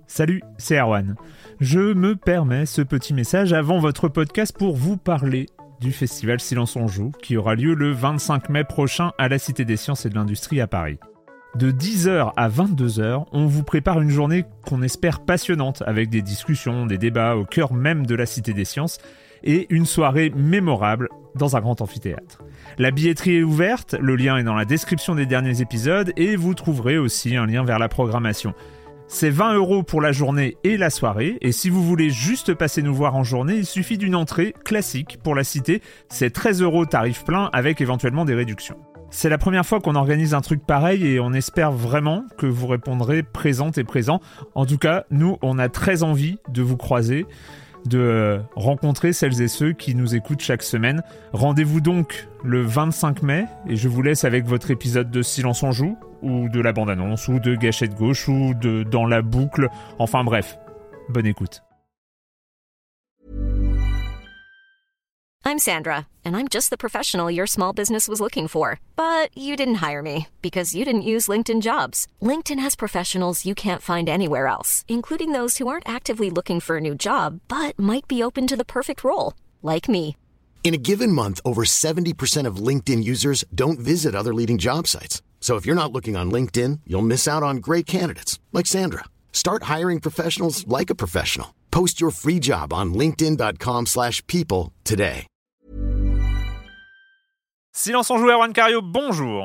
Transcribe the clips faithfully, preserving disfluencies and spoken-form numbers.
Salut, c'est Erwan. Je me permets ce petit message avant votre podcast pour vous parler du festival Silence on Joue qui aura lieu le vingt-cinq mai prochain à la Cité des Sciences et de l'Industrie à Paris. De dix heures à vingt-deux heures, on vous prépare une journée qu'on espère passionnante avec des discussions, des débats au cœur même de la Cité des Sciences et une soirée mémorable dans un grand amphithéâtre. La billetterie est ouverte, le lien est dans la description des derniers épisodes et vous trouverez aussi un lien vers la programmation. C'est vingt euros pour la journée et la soirée, et si vous voulez juste passer nous voir en journée, il suffit d'une entrée classique pour la Cité, c'est treize euros tarif plein avec éventuellement des réductions. C'est la première fois qu'on organise un truc pareil et on espère vraiment que vous répondrez présente et présent. En tout cas, nous, on a très envie de vous croiser, de rencontrer celles et ceux qui nous écoutent chaque semaine. Rendez-vous donc le vingt-cinq mai et je vous laisse avec votre épisode de Silence on Joue, ou de la bande-annonce, ou de Gâchette Gauche, ou de Dans la boucle. Enfin bref, bonne écoute. I'm Sandra, and I'm just the professional your small business was looking for. But you didn't hire me, because you didn't use LinkedIn Jobs. LinkedIn has professionals you can't find anywhere else, including those who aren't actively looking for a new job, but might be open to the perfect role, like me. In a given month, over seventy percent of LinkedIn users don't visit other leading job sites. So if you're not looking on LinkedIn, you'll miss out on great candidates, like Sandra. Start hiring professionals like a professional. Post your free job on linkedin.com slash people today. Silence on Joue, Erwan Cario, bonjour.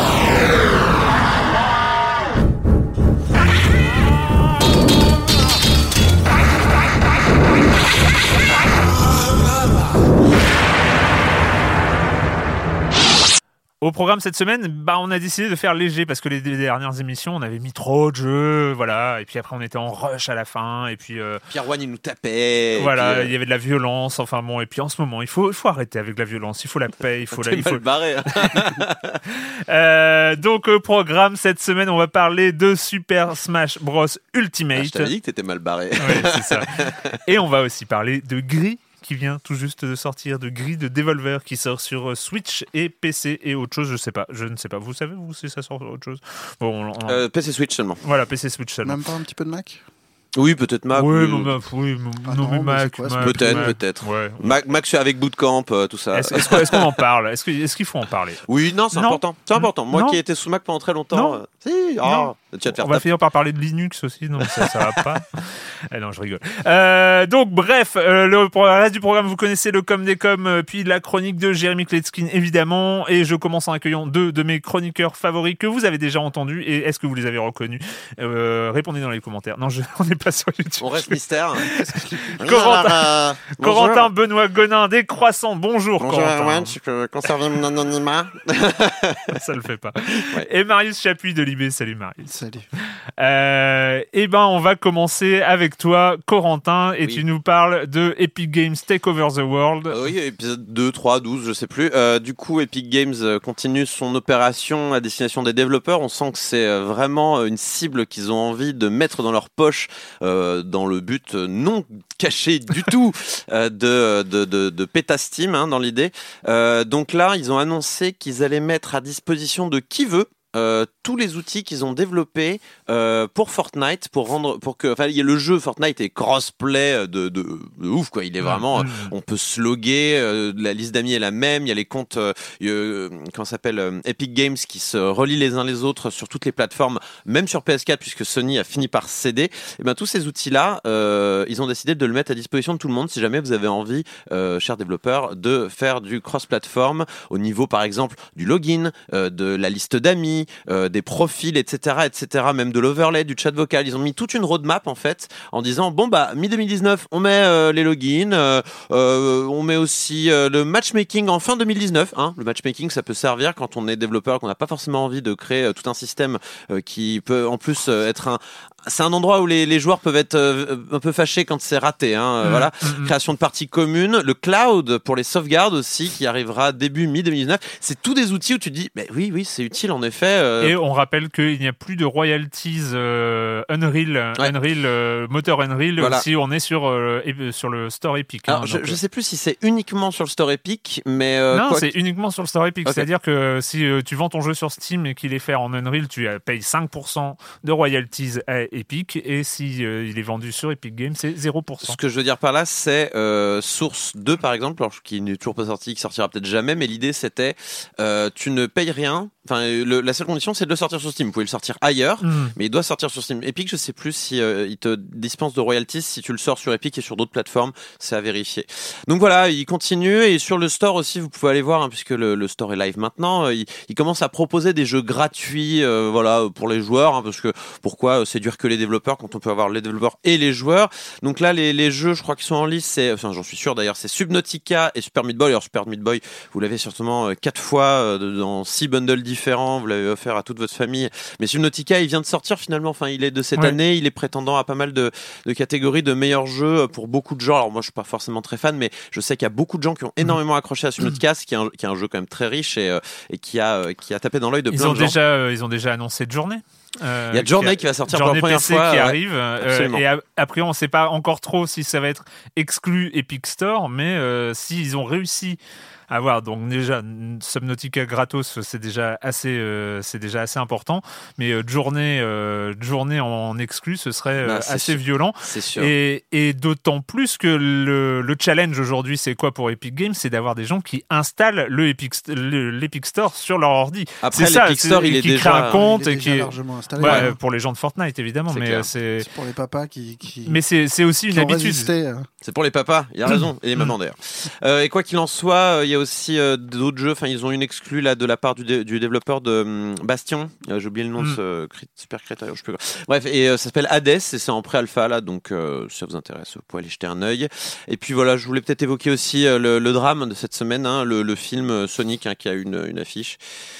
Au programme cette semaine, bah on a décidé de faire léger parce que les, les dernières émissions, on avait mis trop de jeux, voilà, et puis après on était en rush à la fin, et puis euh, Pierre One il nous tapait. Voilà, puis, euh... il y avait de la violence, enfin bon, et puis en ce moment, il faut, il faut arrêter avec la violence, il faut la paix, il faut la. T'es il mal faut... barré. euh, donc au programme cette semaine, on va parler de Super Smash Bros Ultimate. Ah, je t'avais dit que t'étais mal barré. Oui, c'est ça. Et on va aussi parler de Gris, qui vient tout juste de sortir, de Gris de Devolver, qui sort sur Switch et P C et autre chose, je sais pas, je ne sais pas. Vous savez, vous, si ça sort sur autre chose? Bon, on, on... Euh, P C Switch seulement. Voilà, P C Switch seulement. Même pas un petit peu de Mac? Oui, peut-être Mac. Oui, ou... mais, bah, oui, ah non, mais non, Mac, quoi, Mac, peut-être, Mac, peut-être. Ouais. Mac, Mac avec Bootcamp, euh, tout ça. Est-ce, est-ce, qu'on, est-ce qu'on en parle? Est-ce, que, est-ce qu'il faut en parler? Oui, non, c'est non. important. C'est important. Moi non. qui ai été sous Mac pendant très longtemps. Non. Euh, si, oh, tu vas te faire On va taper. finir par parler de Linux aussi, non, ça, ça va pas. Eh non, je rigole. Euh, donc, bref, euh, le, pour le reste du programme, vous connaissez le com des com, euh, puis la chronique de Jérémy Kletskin, évidemment. Et je commence en accueillant deux de mes chroniqueurs favoris que vous avez déjà entendus. Et est-ce que vous les avez reconnus? euh, Répondez dans les commentaires. Non, je, on n'est pas sur YouTube. On reste mystère. Corentin, Corentin Benoît Gonin des Croissants. Bonjour, Bonjour Corentin. Erwan, tu peux conserver mon anonymat? Ça le fait pas. Ouais. Et Marius Chapuis de Libé. Salut Marius. Salut. Euh, et ben on va commencer avec toi, Corentin, et Oui. tu nous parles de Epic Games Take Over the World. Euh, oui, épisode deux, trois, douze, je sais plus. Euh, du coup, Epic Games euh, continue son opération à destination des développeurs. On sent que c'est euh, vraiment une cible qu'ils ont envie de mettre dans leur poche, euh, dans le but euh, non caché du tout euh, de, de, de, de péta Steam, hein, dans l'idée. Euh, donc là, ils ont annoncé qu'ils allaient mettre à disposition de qui veut Euh, tous les outils qu'ils ont développés euh, pour Fortnite, pour rendre, pour que, enfin, il y a le jeu Fortnite est crossplay de, de, de ouf quoi. Il est vraiment, mmh. on peut se loguer, euh, la liste d'amis est la même. Il y a les comptes, euh, euh, comment ça s'appelle, euh, Epic Games qui se relient les uns les autres sur toutes les plateformes, même sur P S quatre puisque Sony a fini par céder. Et ben tous ces outils là, euh, ils ont décidé de le mettre à disposition de tout le monde si jamais vous avez envie, euh, chers développeurs, de faire du cross-platform au niveau par exemple du login, euh, de la liste d'amis. Euh, des profils, et cetera, et cetera, même de l'overlay, du chat vocal. Ils ont mis toute une roadmap en fait, en disant bon bah mi deux mille dix-neuf, on met euh, les logins, euh, euh, on met aussi euh, le matchmaking en fin deux mille dix-neuf. Hein. Le matchmaking, ça peut servir quand on est développeur, qu'on n'a pas forcément envie de créer euh, tout un système euh, qui peut en plus euh, être un c'est un endroit où les, les joueurs peuvent être euh, un peu fâchés quand c'est raté. Hein, mmh, voilà. Mmh. Création de parties communes, le cloud pour les sauvegardes aussi qui arrivera début mi deux mille dix-neuf. C'est tous des outils où tu te dis, mais oui, oui, c'est utile en effet. Euh... Et on rappelle qu'il n'y a plus de royalties euh, Unreal, ouais. Unreal euh, moteur Unreal. Voilà. Si on est sur euh, sur le store Epic. Alors, hein, je, donc, je sais plus si c'est uniquement sur le store Epic, mais euh, non, quoi c'est qu'... uniquement sur le store Epic. Okay. C'est-à-dire que si euh, tu vends ton jeu sur Steam et qu'il est fait en Unreal, tu payes cinq pour cent de royalties à Epic, et si euh, il est vendu sur Epic Games, c'est zéro pour cent. Ce que je veux dire par là, c'est euh, Source deux par exemple, alors, qui n'est toujours pas sorti, qui sortira peut-être jamais, mais l'idée c'était euh, tu ne payes rien. Enfin, le, la seule condition, c'est de le sortir sur Steam. Vous pouvez le sortir ailleurs, mmh. mais il doit sortir sur Steam. Epic, je sais plus si euh, il te dispense de royalties si tu le sors sur Epic et sur d'autres plateformes. C'est à vérifier. Donc voilà, il continue, et sur le store aussi, vous pouvez aller voir, hein, puisque le, le store est live maintenant. Il, il commence à proposer des jeux gratuits, euh, voilà, pour les joueurs, hein, parce que pourquoi séduire que les développeurs quand on peut avoir les développeurs et les joueurs. Donc là, les, les jeux, je crois qu'ils sont en liste. C'est, enfin, j'en suis sûr d'ailleurs, c'est Subnautica et Super Meat Boy. Alors Super Meat Boy, vous l'avez certainement euh, quatre fois euh, dans six bundles différents, vous l'avez offert à toute votre famille. Mais Subnautica, il vient de sortir finalement, enfin il est de cette ouais. année, il est prétendant à pas mal de, de catégories de meilleurs jeux pour beaucoup de gens. Alors moi je suis pas forcément très fan, mais je sais qu'il y a beaucoup de gens qui ont énormément accroché à Subnautica, qui est un, qui est un jeu quand même très riche et, euh, et qui, a, qui a tapé dans l'œil de ils plein ont de gens. Déjà, euh, ils ont déjà annoncé de journée. Euh, il y a Journey qui, a, qui va sortir Journey pour la première P C fois qui ouais. arrive euh, et a, après on ne sait pas encore trop si ça va être exclu Epic Store, mais euh, s'ils ont réussi à avoir donc déjà Subnautica gratos, c'est déjà assez euh, c'est déjà assez important, mais euh, Journée euh, Journée en exclu, ce serait euh, bah, assez sûr. violent. C'est sûr. Et, et d'autant plus que le, le challenge aujourd'hui, c'est quoi pour Epic Games, c'est d'avoir des gens qui installent le Epic le, l'Epic Store sur leur ordi. Après c'est l'Epic ça, Store, c'est, il est qui déjà crée un compte il est et qui est largement installé. Ouais, ouais. pour les gens de Fortnite évidemment, c'est mais c'est... c'est pour les papas qui, qui... mais c'est c'est aussi une habitude. Résisté. C'est pour les papas, il a raison, et les mamans d'ailleurs. Euh, et quoi qu'il en soit, il y a aussi euh, d'autres jeux. Enfin, ils ont une exclue là de la part du, dé- du développeur de um, Bastion. Euh, j'ai oublié le nom mm. de ce cri- super créateur, je sais plus quoi. Bref, et euh, ça s'appelle Hades et c'est en pré-alpha là, donc euh, si ça vous intéresse, vous pouvez aller jeter un œil. Et puis voilà, je voulais peut-être évoquer aussi euh, le, le drame de cette semaine, hein, le, le film Sonic hein, qui a une, une affiche.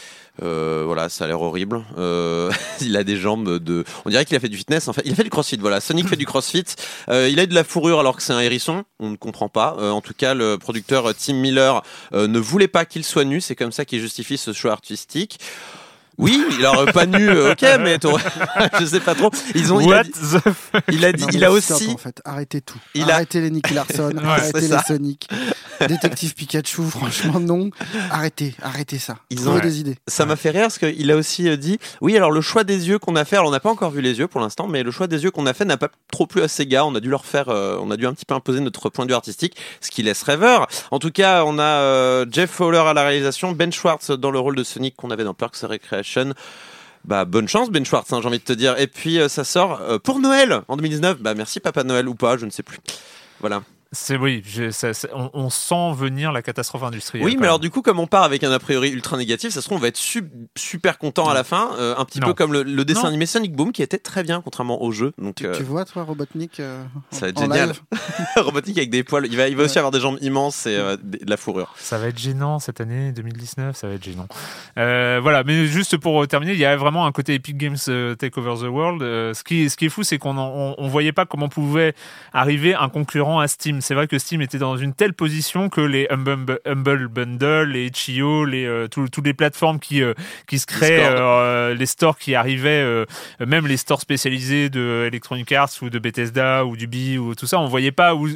Euh, voilà, ça a l'air horrible. Euh, il a des jambes de. On dirait qu'il a fait du fitness. En fait, il a fait du crossfit. Voilà, Sonic fait du crossfit. Euh, il a de la fourrure alors que c'est un hérisson. On ne comprend pas. Euh, en tout cas, le producteur Tim Miller euh, ne voulait pas qu'il soit nu. C'est comme ça qu'il justifie ce choix artistique. Oui, il aurait pas nu, euh, ok, mais je sais pas trop. Ils ont, il a dit, il a, dit, non, il a stop, aussi. En fait, arrêtez tout. Il arrêtez a... les Nicky Larson, ouais, arrêtez les ça. Sonic, Détective Pikachu, franchement non. Arrêtez, arrêtez ça. Ils ont des idées. Ça ouais. m'a fait rire parce qu'il a aussi dit, oui, alors le choix des yeux qu'on a fait, alors on n'a pas encore vu les yeux pour l'instant, mais le choix des yeux qu'on a fait n'a pas trop plu à Sega. On a dû leur faire, euh, on a dû un petit peu imposer notre point de vue artistique, ce qui laisse rêveur. En tout cas, on a euh, Jeff Fowler à la réalisation, Ben Schwartz dans le rôle de Sonic qu'on avait dans Parks and Recreation. Bah bonne chance Ben Schwartz, hein, j'ai envie de te dire. Et puis euh, ça sort euh, pour Noël en deux mille dix-neuf. Bah merci Papa Noël ou pas, je ne sais plus. Voilà. C'est oui, je, ça, ça, on, on sent venir la catastrophe industrielle. Oui, mais alors du coup, comme on part avec un a priori ultra négatif, ça se trouve on va être su- super content à la fin, euh, un petit non. peu comme le, le dessin non. animé Sonic Boom qui était très bien contrairement au jeu. Donc tu, euh... tu vois toi Robotnik euh, ça va être en génial. Robotnik avec des poils, il va, il va ouais. aussi avoir des jambes immenses et euh, de la fourrure. Ça va être gênant cette année deux mille dix-neuf, ça va être gênant. Euh, voilà, mais juste pour terminer, il y a vraiment un côté Epic Games euh, Take Over the World. Euh, ce qui, ce qui est fou, c'est qu'on on, on voyait pas comment pouvait arriver un concurrent à Steam. C'est vrai que Steam était dans une telle position que les Humble, Humble Bundle, les itch point io, les euh, toutes les plateformes qui euh, qui se créent, euh, les stores qui arrivaient, euh, même les stores spécialisés de Electronic Arts ou de Bethesda ou d'Ubi ou tout ça, on voyait pas où,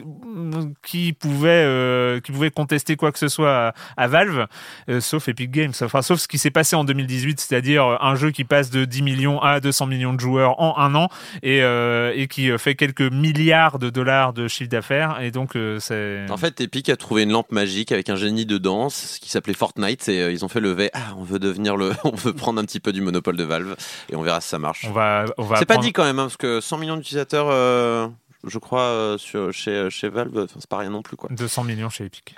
qui pouvait euh, qui pouvait contester quoi que ce soit à, à Valve, euh, sauf Epic Games. Enfin, sauf ce qui s'est passé en deux mille dix-huit, c'est-à-dire un jeu qui passe de dix millions à deux cents millions de joueurs en un an et euh, et qui fait quelques milliards de dollars de chiffre d'affaires. Et donc euh, c'est En fait, Epic a trouvé une lampe magique avec un génie dedans, ce qui s'appelait Fortnite, et euh, ils ont fait lever. Ah, on veut devenir le, on veut prendre un petit peu du monopole de Valve, et on verra si ça marche. On va, on va. C'est apprendre... pas dit quand même, hein, parce que cent millions d'utilisateurs, euh, je crois, euh, sur, chez, chez Valve, c'est pas rien non plus, quoi. deux cents millions chez Epic.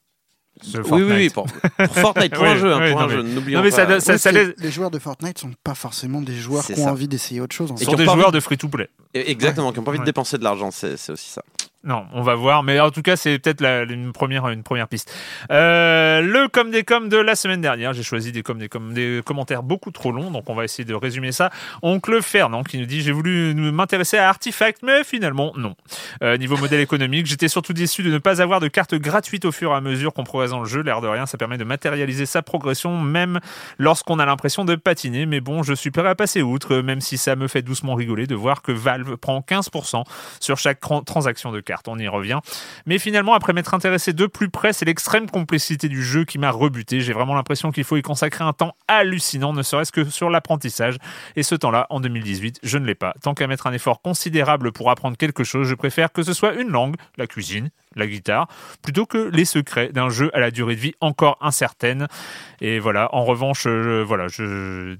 Oui, oui, oui, pour, pour Fortnite, pour oui, un jeu, hein, oui, pour un jeu, n'oublions non, mais pas. Ça, ça, oui, ça les, laisse... les joueurs de Fortnite sont pas forcément des joueurs c'est qui ont ça. envie d'essayer autre chose. Ce sont des joueurs envie... de free-to-play. Exactement, ouais. qui n'ont pas envie ouais. de dépenser de l'argent, c'est, c'est aussi ça. Non, on va voir, mais en tout cas, c'est peut-être la, une première, une première piste. Euh, le com des com de la semaine dernière, j'ai choisi des com des com des commentaires beaucoup trop longs, donc on va essayer de résumer ça. Oncle Fernand qui nous dit: j'ai voulu m'intéresser à Artifact, mais finalement non. Euh, niveau modèle économique, j'étais surtout déçu de ne pas avoir de carte gratuite au fur et à mesure qu'on progresse dans le jeu. L'air de rien, ça permet de matérialiser sa progression, même lorsqu'on a l'impression de patiner. Mais bon, je suis prêt à passer outre, même si ça me fait doucement rigoler de voir que Valve prend quinze pour cent sur chaque transaction de carte. certes, on y revient. Mais finalement, après m'être intéressé de plus près, c'est l'extrême complexité du jeu qui m'a rebuté. J'ai vraiment l'impression qu'il faut y consacrer un temps hallucinant, ne serait-ce que sur l'apprentissage. Et ce temps-là, en deux mille dix-huit, je ne l'ai pas. Tant qu'à mettre un effort considérable pour apprendre quelque chose, je préfère que ce soit une langue, la cuisine, la guitare, plutôt que les secrets d'un jeu à la durée de vie encore incertaine. Et voilà, en revanche, je, voilà, je...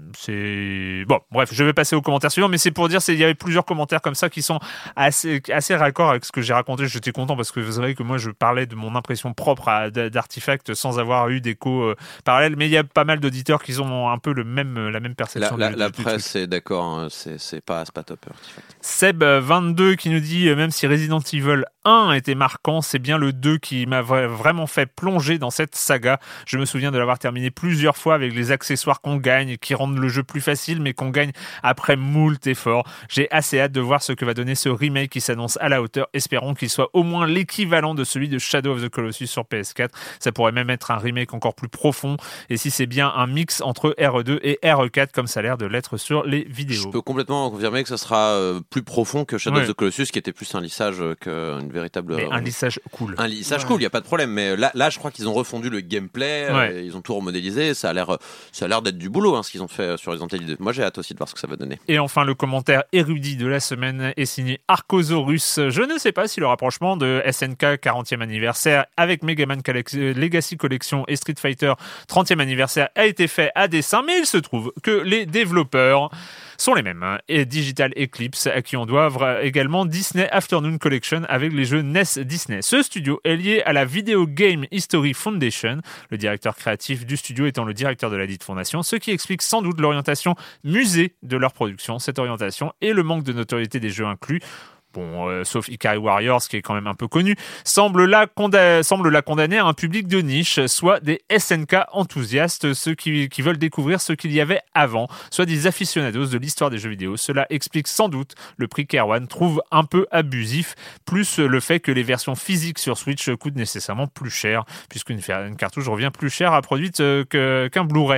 c'est... Bon, bref, je vais passer aux commentaires suivants, mais c'est pour dire qu'il y avait plusieurs commentaires comme ça qui sont assez, assez raccords avec ce que j'ai raconté. J'étais content parce que vous savez que moi, je parlais de mon impression propre à, d'Artifact sans avoir eu d'écho euh, parallèle, mais il y a pas mal d'auditeurs qui ont un peu le même, la même perception. La, du, la, du, la du presse est d'accord, hein, c'est, c'est, pas, c'est pas top. Artifact. Seb vingt-deux qui nous dit, même si Resident Evil un était marquant, c'est bien le deux qui m'a vraiment fait plonger dans cette saga. Je me souviens de l'avoir terminé plusieurs fois avec les accessoires qu'on gagne, qui rendent le jeu plus facile, mais qu'on gagne après moult efforts. J'ai assez hâte de voir ce que va donner ce remake qui s'annonce à la hauteur. Espérons qu'il soit au moins l'équivalent de celui de Shadow of the Colossus sur P S quatre. Ça pourrait même être un remake encore plus profond. Et si c'est bien un mix entre R E deux et R E quatre, comme ça a l'air de l'être sur les vidéos. Je peux complètement confirmer que ce sera euh, plus profond que Shadow ouais. of the Colossus, qui était plus un lissage qu'une véritable... Mais un lissage cool. Un lissage ouais. cool, il n'y a pas de problème. Mais là, là, je crois qu'ils ont refondu le gameplay, ouais. euh, ils ont tout remodélisé. Ça a l'air, ça a l'air d'être du boulot, hein, ce qu'ils ont fait sur Resident Evil deux. Moi, j'ai hâte aussi de voir ce que ça va donner. Et enfin, le commentaire érudit de la semaine est signé Arcosaurus. Je ne sais pas si le rapprochement de S N K quarantième anniversaire avec Mega Man Legacy Collection et Street Fighter trentième anniversaire a été fait à dessein, mais il se trouve que les développeurs sont les mêmes. Et Digital Eclipse, à qui on doit également Disney Afternoon Collection avec les jeux N E S Disney. Ce studio est lié à la Video Game History Foundation, le directeur créatif du studio étant le directeur de la dite fondation, ce qui explique sans doute l'orientation musée de leur production. Cette orientation et le manque de notoriété des jeux inclus, bon, euh, sauf Ikari Warriors, qui est quand même un peu connu, semble la, conda- semble la condamner à un public de niche, soit des S N K enthousiastes, ceux qui, qui veulent découvrir ce qu'il y avait avant, soit des aficionados de l'histoire des jeux vidéo. Cela explique sans doute le prix qu'Erwan trouve un peu abusif, plus le fait que les versions physiques sur Switch coûtent nécessairement plus cher, puisqu'une une cartouche revient plus cher à produire que, qu'un Blu-ray.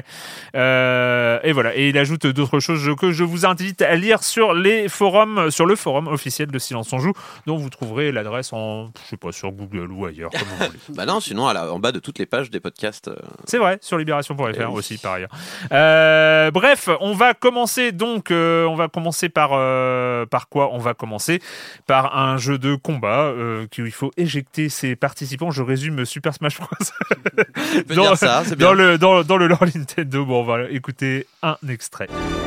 Euh, et voilà. Et il ajoute d'autres choses que je vous invite à lire sur les forums, sur le forum officiel de Silence on Joue, dont vous trouverez l'adresse en, je sais pas, sur Google ou ailleurs, comme vous voulez. Bah non, sinon à la, en bas de toutes les pages des podcasts. Euh... C'est vrai, sur libération point f r oui. Aussi par ailleurs. Euh, bref, on va commencer donc, euh, on va commencer par euh, par quoi ? On va commencer par un jeu de combat euh, qu'il faut éjecter ses participants. Je résume Super Smash Bros. Tu peux dans, dire ça, c'est bien. Dans le dans, dans le lore Nintendo. Bon, on va écouter un extrait.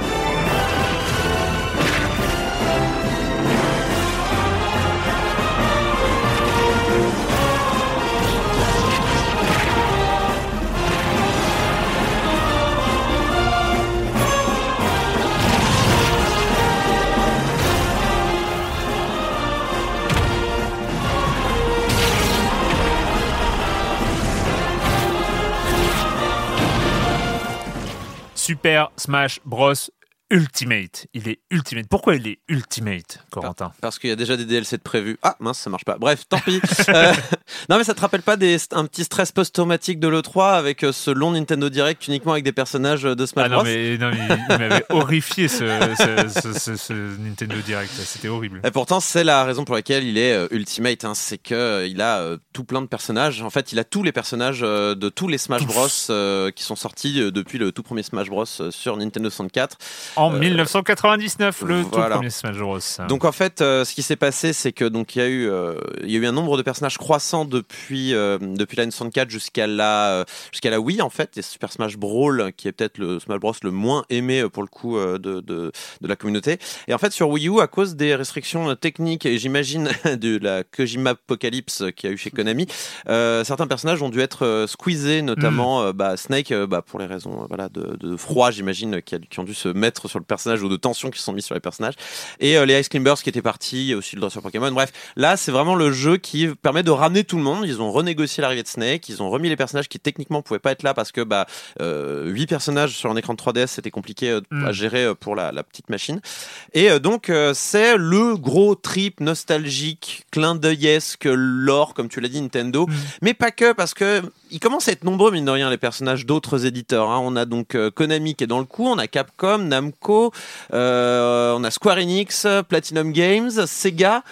Super Smash Bros Ultimate. Il est Ultimate. Pourquoi il est Ultimate, Corentin ? Parce qu'il y a déjà des D L C de prévus. Ah, mince, ça marche pas. Bref, tant pis. euh, non, mais ça te rappelle pas des, un petit stress post-traumatique de l'E trois avec ce long Nintendo Direct uniquement avec des personnages de Smash Bros ? Ah non, mais, non, mais il, il m'avait horrifié ce, ce, ce, ce, ce Nintendo Direct. C'était horrible. Et pourtant, c'est la raison pour laquelle il est euh, Ultimate. Hein. C'est qu'il euh, a euh, tout plein de personnages. En fait, il a tous les personnages euh, de tous les Smash Bros euh, qui sont sortis euh, depuis le tout premier Smash Bros euh, sur Nintendo soixante-quatre. En euh, dix-neuf cent quatre-vingt-dix-neuf, le voilà. tout premier Smash Bros. Donc en fait, euh, ce qui s'est passé, c'est que donc il y a eu, euh, il y a eu un nombre de personnages croissant depuis euh, depuis la N soixante-quatre jusqu'à la euh, jusqu'à la Wii en fait, et Super Smash Brawl, qui est peut-être le Smash Bros le moins aimé euh, pour le coup euh, de, de de la communauté. Et en fait, sur Wii U, à cause des restrictions techniques et j'imagine de la Kojima Apocalypse qu'il y a eu chez Konami, euh, certains personnages ont dû être euh, squeezés, notamment mmh. euh, bah, Snake, euh, bah, pour les raisons euh, voilà de, de froid, j'imagine, qui, a, qui ont dû se mettre sur le personnage ou de tension qui sont mis sur les personnages, et euh, les Ice Climbers qui étaient partis, aussi le dresseur Pokémon. Bref, là c'est vraiment le jeu qui permet de ramener tout le monde. Ils ont renégocié l'arrivée de Snake, ils ont remis les personnages qui techniquement pouvaient pas être là parce que bah euh, huit personnages sur un écran de trois D S c'était compliqué euh, mm. à gérer pour la, la petite machine, et euh, donc euh, c'est le gros trip nostalgique clin d'œilesque lore comme tu l'as dit Nintendo, mm. mais pas que, parce que ils commencent à être nombreux mine de rien les personnages d'autres éditeurs, hein. On a donc euh, Konami qui est dans le coup, on a Capcom, Namco, Euh, on a Square Enix, Platinum Games, Sega,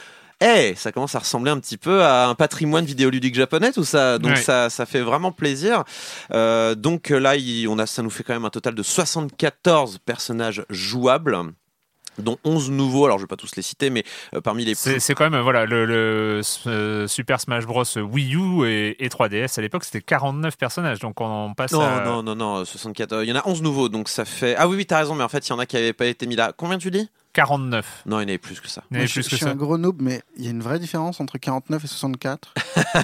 hey, ça commence à ressembler un petit peu à un patrimoine vidéoludique japonais, tout ça. Donc, ouais. ça, ça fait vraiment plaisir. Euh, donc là, il, on a, ça nous fait quand même un total de soixante-quatorze personnages jouables, dont onze nouveaux. Alors, je vais pas tous les citer, mais euh, parmi les C'est, plus... c'est quand même, voilà, le, le euh, Super Smash Bros. Wii U et, et trois D S à l'époque, c'était quarante-neuf personnages. Donc, on passe Non, à... non, non, non, soixante-quatorze. Il y en a onze nouveaux, donc ça fait... Ah oui, oui, t'as raison, mais en fait, il y en a qui n'avaient pas été mis là. Combien tu dis ? quarante-neuf. Non, il y en avait plus que ça. Il y en Moi, avait je, plus je que suis ça. un gros noob, mais il y a une vraie différence entre quarante-neuf et soixante-quatre.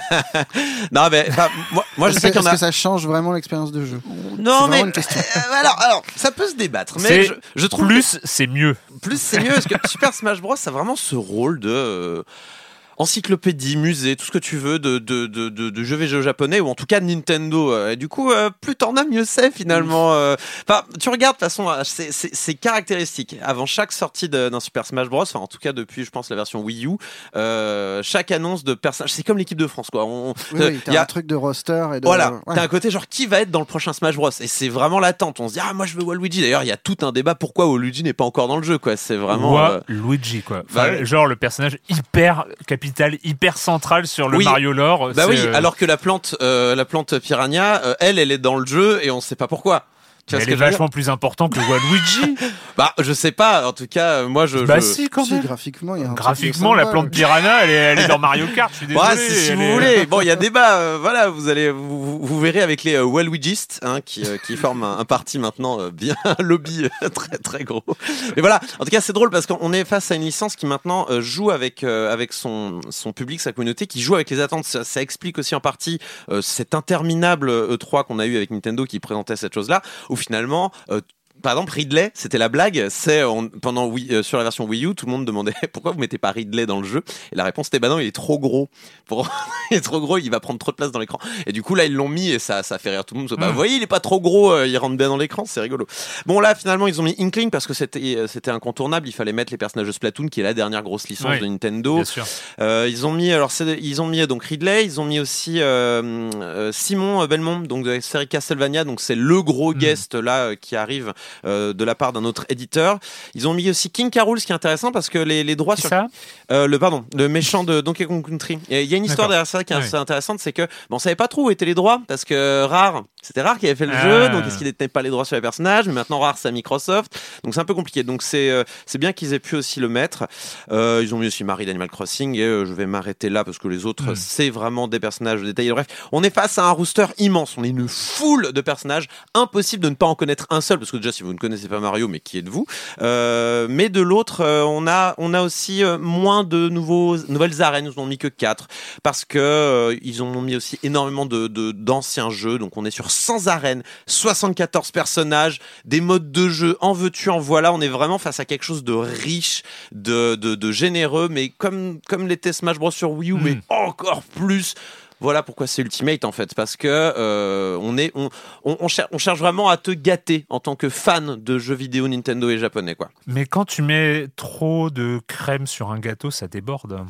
Non, mais enfin, moi, moi je Est-ce sais que, qu'il y en est-ce a... que ça change vraiment l'expérience de jeu? Non, C'est mais... vraiment une question. Euh, alors, alors, ça peut se débattre, mais C'est je, je trouve Plus, c'est mieux. que plus c'est mieux, parce que Super Smash Bros, ça a vraiment ce rôle de... euh, encyclopédie, musée, tout ce que tu veux de, de, de, de, de jeux vidéo japonais, ou en tout cas de Nintendo. Et du coup, euh, plus t'en as, mieux c'est finalement. Euh. Enfin, tu regardes, de toute façon, c'est, c'est, c'est caractéristique. Avant chaque sortie de, d'un Super Smash Bros, enfin en tout cas depuis, je pense, la version Wii U, euh, chaque annonce de personnage, c'est comme l'équipe de France, quoi. On, Oui, euh, oui, t'as y a, un truc de roster et de... voilà, ouais. t'as un côté genre qui va être dans le prochain Smash Bros, et c'est vraiment l'attente. On se dit ah moi je veux Waluigi. D'ailleurs il y a tout un débat pourquoi Waluigi n'est pas encore dans le jeu, quoi. C'est vraiment euh... Luigi, quoi. Enfin, Bah, genre le personnage hyper capital, hyper central sur le Oui. Mario lore. Bah c'est, oui, euh, alors que la plante, euh, la plante piranha, euh, elle, elle est dans le jeu et on sait pas pourquoi. Tu vois elle ce que est je veux vachement plus important que Waluigi. dire Bah, je sais pas. En tout cas, moi, je. Bah je... si, quand Si, même. graphiquement, il y a un truc Graphiquement, de la sympa, plante ouais. piranha, elle est, elle est dans Mario Kart. Je suis désolé. Bah, si, si elle vous est- voulez. Bon, il y a débat. Euh, voilà, vous allez, vous, vous verrez avec les euh, Waluigistes, hein, qui, euh, qui forment un, un parti maintenant euh, bien un lobby euh, très très gros. Mais voilà. En tout cas, c'est drôle parce qu'on est face à une licence qui maintenant euh, joue avec euh, avec son son public, sa communauté, qui joue avec les attentes. Ça, ça explique aussi en partie euh, cet interminable E trois qu'on a eu avec Nintendo qui présentait cette chose-là, où finalement. Euh, Par exemple, Ridley, c'était la blague. C'est on, pendant Wii, euh, sur la version Wii U, tout le monde demandait pourquoi vous mettez pas Ridley dans le jeu. Et la réponse était bah non, il est trop gros. Pour... il est trop gros, il va prendre trop de place dans l'écran. Et du coup là, ils l'ont mis et ça, ça fait rire tout le monde. Bah vous voyez, il est pas trop gros, euh, il rentre bien dans l'écran, c'est rigolo. Bon là, finalement, ils ont mis Inkling parce que c'était, euh, c'était incontournable. Il fallait mettre les personnages de Splatoon, qui est la dernière grosse licence Oui, de Nintendo. Bien sûr. Euh, ils ont mis alors c'est, ils ont mis donc Ridley, ils ont mis aussi euh, euh, Simon Belmont, donc de la série Castlevania, donc c'est le gros Mm. guest là euh, qui arrive euh, de la part d'un autre éditeur. Ils ont mis aussi King K. Rool, ce qui est intéressant parce que les, les droits Qui sur ça euh, le pardon le méchant de Donkey Kong Country. Et il y a une histoire D'accord. derrière ça qui est Ouais. assez intéressante, c'est que bon, on savait pas trop où étaient les droits parce que Rare, c'était Rare qui avait fait le Ah. jeu, donc est-ce qu'il détenait pas les droits sur les personnages, mais maintenant Rare c'est à Microsoft, donc c'est un peu compliqué. Donc c'est euh, c'est bien qu'ils aient pu aussi le mettre. Euh, ils ont mis aussi Marie d'Animal Crossing et euh, je vais m'arrêter là parce que les autres Mm. c'est vraiment des personnages détaillés. Bref, on est face à un rooster immense, on est une foule de personnages, impossible de ne pas en connaître un seul parce que déjà si vous ne connaissez pas Mario, mais qui êtes-vous? Euh, mais de l'autre, euh, on a on a aussi euh, moins de nouveaux nouvelles arènes. Ils n'en ont mis que quatre parce que euh, ils ont mis aussi énormément de, de d'anciens jeux. Donc on est sur cent arènes, soixante-quatorze personnages, des modes de jeu en veux-tu en voilà. On est vraiment face à quelque chose de riche, de de, de généreux, mais comme comme l'était Smash Bros sur Wii U, Mm. mais encore plus. Voilà pourquoi c'est Ultimate en fait, parce que euh, on est on on, on, cher- on cherche vraiment à te gâter en tant que fan de jeux vidéo Nintendo et japonais quoi. Mais quand tu mets trop de crème sur un gâteau, ça déborde.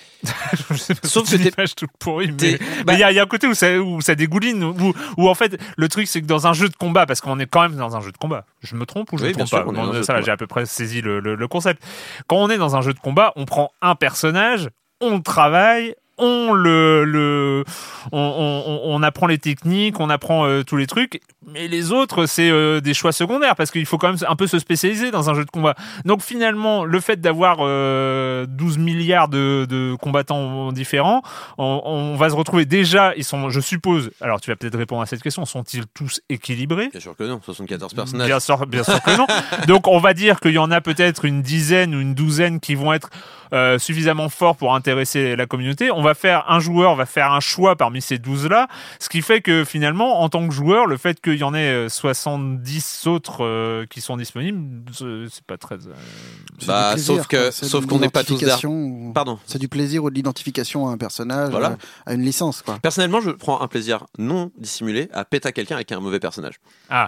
Je sais pas, Sauf c'est que une t'es- image toute pourrie, mais t'es- mais bah- il y, a- il y a un côté où ça, où ça dégouline, où, où en fait le truc c'est que dans un jeu de combat, parce qu'on est quand même dans un jeu de combat, je me trompe ou je Oui, me bien trompe sûr, pas on est dans un jeu de ça, là, combat. j'ai à peu près saisi le, le, le concept. Quand on est dans un jeu de combat, on prend un personnage, on travaille, on le, le on, on, on apprend les techniques, on apprend euh, tous les trucs, mais les autres c'est euh, des choix secondaires parce qu'il faut quand même un peu se spécialiser dans un jeu de combat. Donc finalement, le fait d'avoir euh, douze milliards de, de combattants différents, on, on va se retrouver déjà, ils sont, je suppose, alors tu vas peut-être répondre à cette question, sont-ils tous équilibrés? Bien sûr que non, soixante-quatorze personnages. Bien sûr, bien sûr que non. Donc on va dire qu'il y en a peut-être une dizaine ou une douzaine qui vont être euh, suffisamment forts pour intéresser la communauté. On va faire un joueur va faire un choix parmi ces douze là, ce qui fait que finalement en tant que joueur, le fait qu'il y en ait soixante-dix autres euh, qui sont disponibles, c'est pas très. Euh... C'est Bah, du plaisir, sauf que- quoi. C'est sauf de qu'on n'est pas tous l'identification ou- Pardon. C'est du plaisir ou de l'identification à un personnage, Voilà. euh, à une licence, quoi. Personnellement, je prends un plaisir non dissimulé à péter à quelqu'un avec un mauvais personnage. Ah,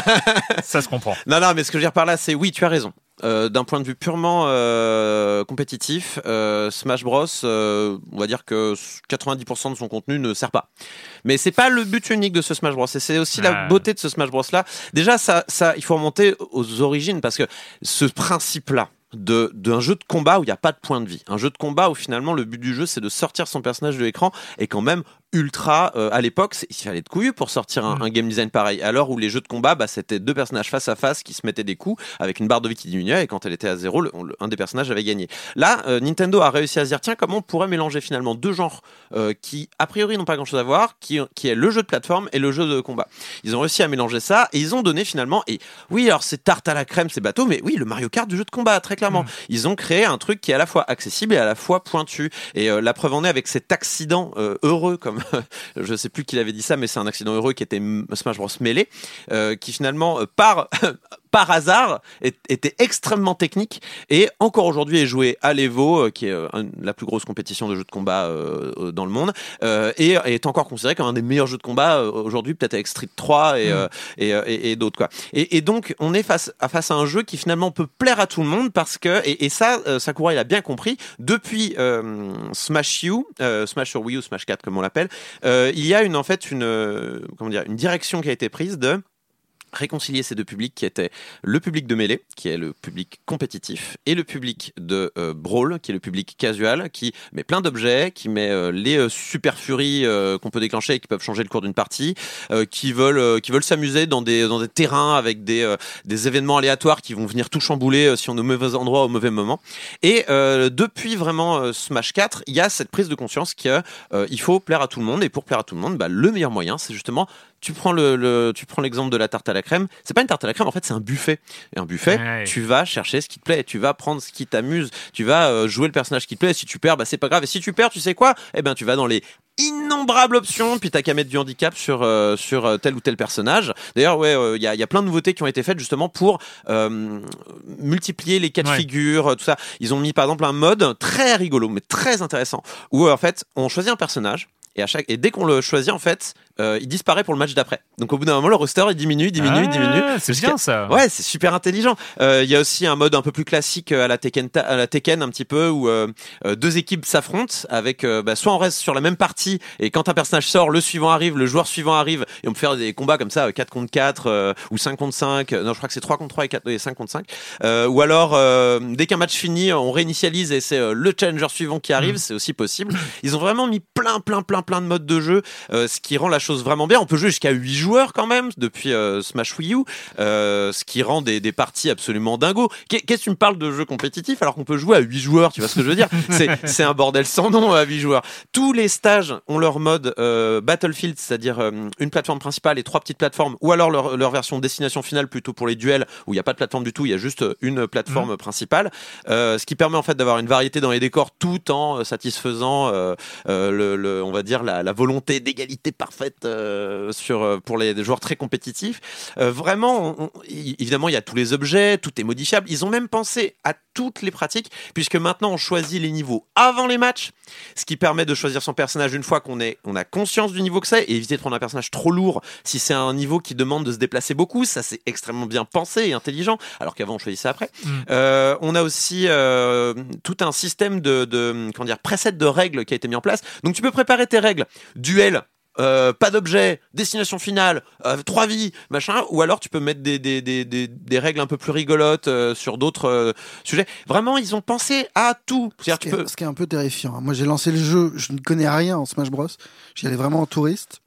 ça se comprend. Non, non, mais ce que je veux dire par là, c'est oui, tu as raison. Euh, d'un point de vue purement euh, compétitif, euh, Smash Bros, euh, on va dire que quatre-vingt-dix pour cent de son contenu ne sert pas. Mais c'est pas le but unique de ce Smash Bros. Et c'est aussi Ah. la beauté de ce Smash Bros là. Déjà, ça, ça, il faut remonter aux origines parce que ce principe-là de d'un jeu de combat où il n'y a pas de point de vie, un jeu de combat où finalement le but du jeu c'est de sortir son personnage de l'écran et quand même ultra euh, à l'époque il fallait de couillu pour sortir un, mmh. un game design pareil, à l'heure où les jeux de combat bah, c'était deux personnages face à face qui se mettaient des coups avec une barre de vie qui diminuait et quand elle était à zéro le, le, un des personnages avait gagné. Là euh, Nintendo a réussi à se dire tiens comment on pourrait mélanger finalement deux genres euh, qui a priori n'ont pas grand chose à voir, qui, qui est le jeu de plateforme et le jeu de combat. Ils ont réussi à mélanger ça et ils ont donné finalement, et oui alors c'est tarte à la crème c'est bateau, mais oui le Mario Kart du jeu de combat très clairement. Mmh. Ils ont créé un truc qui est à la fois accessible et à la fois pointu et euh, la preuve en est avec cet accident euh, heureux comme je sais plus qui avait dit ça mais c'est un accident heureux qui était Smash Bros Melee euh, qui finalement euh, par par hasard était extrêmement technique et encore aujourd'hui est joué à l'Evo euh, qui est euh, la plus grosse compétition de jeux de combat euh, dans le monde euh, et, et est encore considéré comme un des meilleurs jeux de combat euh, aujourd'hui peut-être avec Street trois et, mmh. euh, et, et, et d'autres quoi. Et, et donc on est face à, face à un jeu qui finalement peut plaire à tout le monde parce que et, et ça euh, Sakurai il a bien compris depuis euh, Smash U euh, Smash sur Wii U Smash quatre comme on l'appelle euh, il y a une en fait une euh, comment dire une direction qui a été prise de réconcilier ces deux publics qui étaient le public de Melee, qui est le public compétitif, et le public de euh, Brawl, qui est le public casual, qui met plein d'objets, qui met euh, les euh, super furies euh, qu'on peut déclencher et qui peuvent changer le cours d'une partie, euh, qui veulent euh, qui veulent s'amuser dans des dans des terrains avec des euh, des événements aléatoires qui vont venir tout chambouler euh, si on est au mauvais endroit au mauvais moment. Et euh, depuis vraiment euh, Smash quatre, il y a cette prise de conscience qu'il euh, faut plaire à tout le monde et pour plaire à tout le monde, bah, le meilleur moyen, c'est justement tu prends le, le tu prends l'exemple de la tarte à la crème, c'est pas une tarte à la crème en fait c'est un buffet et un buffet ouais. Tu vas chercher ce qui te plaît, tu vas prendre ce qui t'amuse, tu vas euh, jouer le personnage qui te plaît, si tu perds bah c'est pas grave et si tu perds tu sais quoi eh ben tu vas dans les innombrables options puis t'as qu'à mettre du handicap sur euh, sur tel ou tel personnage. D'ailleurs ouais il euh, y a il y a plein de nouveautés qui ont été faites justement pour euh, multiplier les cas de ouais. figure tout ça. Ils ont mis par exemple un mode très rigolo mais très intéressant où en fait on choisit un personnage et, à chaque... et dès qu'on le choisit, en fait, euh, il disparaît pour le match d'après. Donc au bout d'un moment, le roster il diminue, diminue, ah, diminue. C'est bien ça. Ouais, c'est super intelligent. Il euh, y a aussi un mode un peu plus classique à la Tekken, à la Tekken un petit peu où euh, deux équipes s'affrontent avec euh, bah, soit on reste sur la même partie et quand un personnage sort, le suivant arrive, le joueur suivant arrive et on peut faire des combats comme ça quatre contre quatre euh, ou cinq contre cinq. Non, je crois que c'est trois contre trois et, quatre, et cinq contre cinq. Euh, ou alors euh, dès qu'un match finit, on réinitialise et c'est euh, le challenger suivant qui arrive. Mmh. C'est aussi possible. Ils ont vraiment mis plein, plein, plein plein de modes de jeu, euh, ce qui rend la chose vraiment bien. On peut jouer jusqu'à huit joueurs quand même depuis euh, Smash Wii U, euh, ce qui rend des, des parties absolument dingos. Qu'est-ce que tu me parles de jeux compétitifs alors qu'on peut jouer à huit joueurs, tu vois ce que je veux dire? C'est, c'est un bordel sans nom à huit joueurs. Tous les stages ont leur mode euh, Battlefield, c'est-à-dire euh, une plateforme principale et trois petites plateformes, ou alors leur, leur version destination finale plutôt pour les duels où il n'y a pas de plateforme du tout, il y a juste une plateforme mmh. principale, euh, ce qui permet en fait d'avoir une variété dans les décors tout en satisfaisant euh, euh, le, le, on va dire la, la volonté d'égalité parfaite euh, sur euh, pour les joueurs très compétitifs. Euh, vraiment, on, on, évidemment, il y a tous les objets, tout est modifiable. Ils ont même pensé à toutes les pratiques, puisque maintenant on choisit les niveaux avant les matchs, ce qui permet de choisir son personnage une fois qu'on est, on a conscience du niveau que c'est, et éviter de prendre un personnage trop lourd si c'est un niveau qui demande de se déplacer beaucoup. Ça, c'est extrêmement bien pensé et intelligent, alors qu'avant on choisissait après. Mmh. Euh, on a aussi euh, tout un système de, de comment dire, preset de règles qui a été mis en place. Donc tu peux préparer tes règles. Duel, euh, pas d'objet, destination finale, euh, trois vies, machin, ou alors tu peux mettre des, des, des, des, des règles un peu plus rigolotes euh, sur d'autres euh, sujets. Vraiment, ils ont pensé à tout. Ce, qui est, ce qui est un peu terrifiant. Moi, j'ai lancé le jeu, je ne connais rien en Smash Bros. J'y allais vraiment en touriste.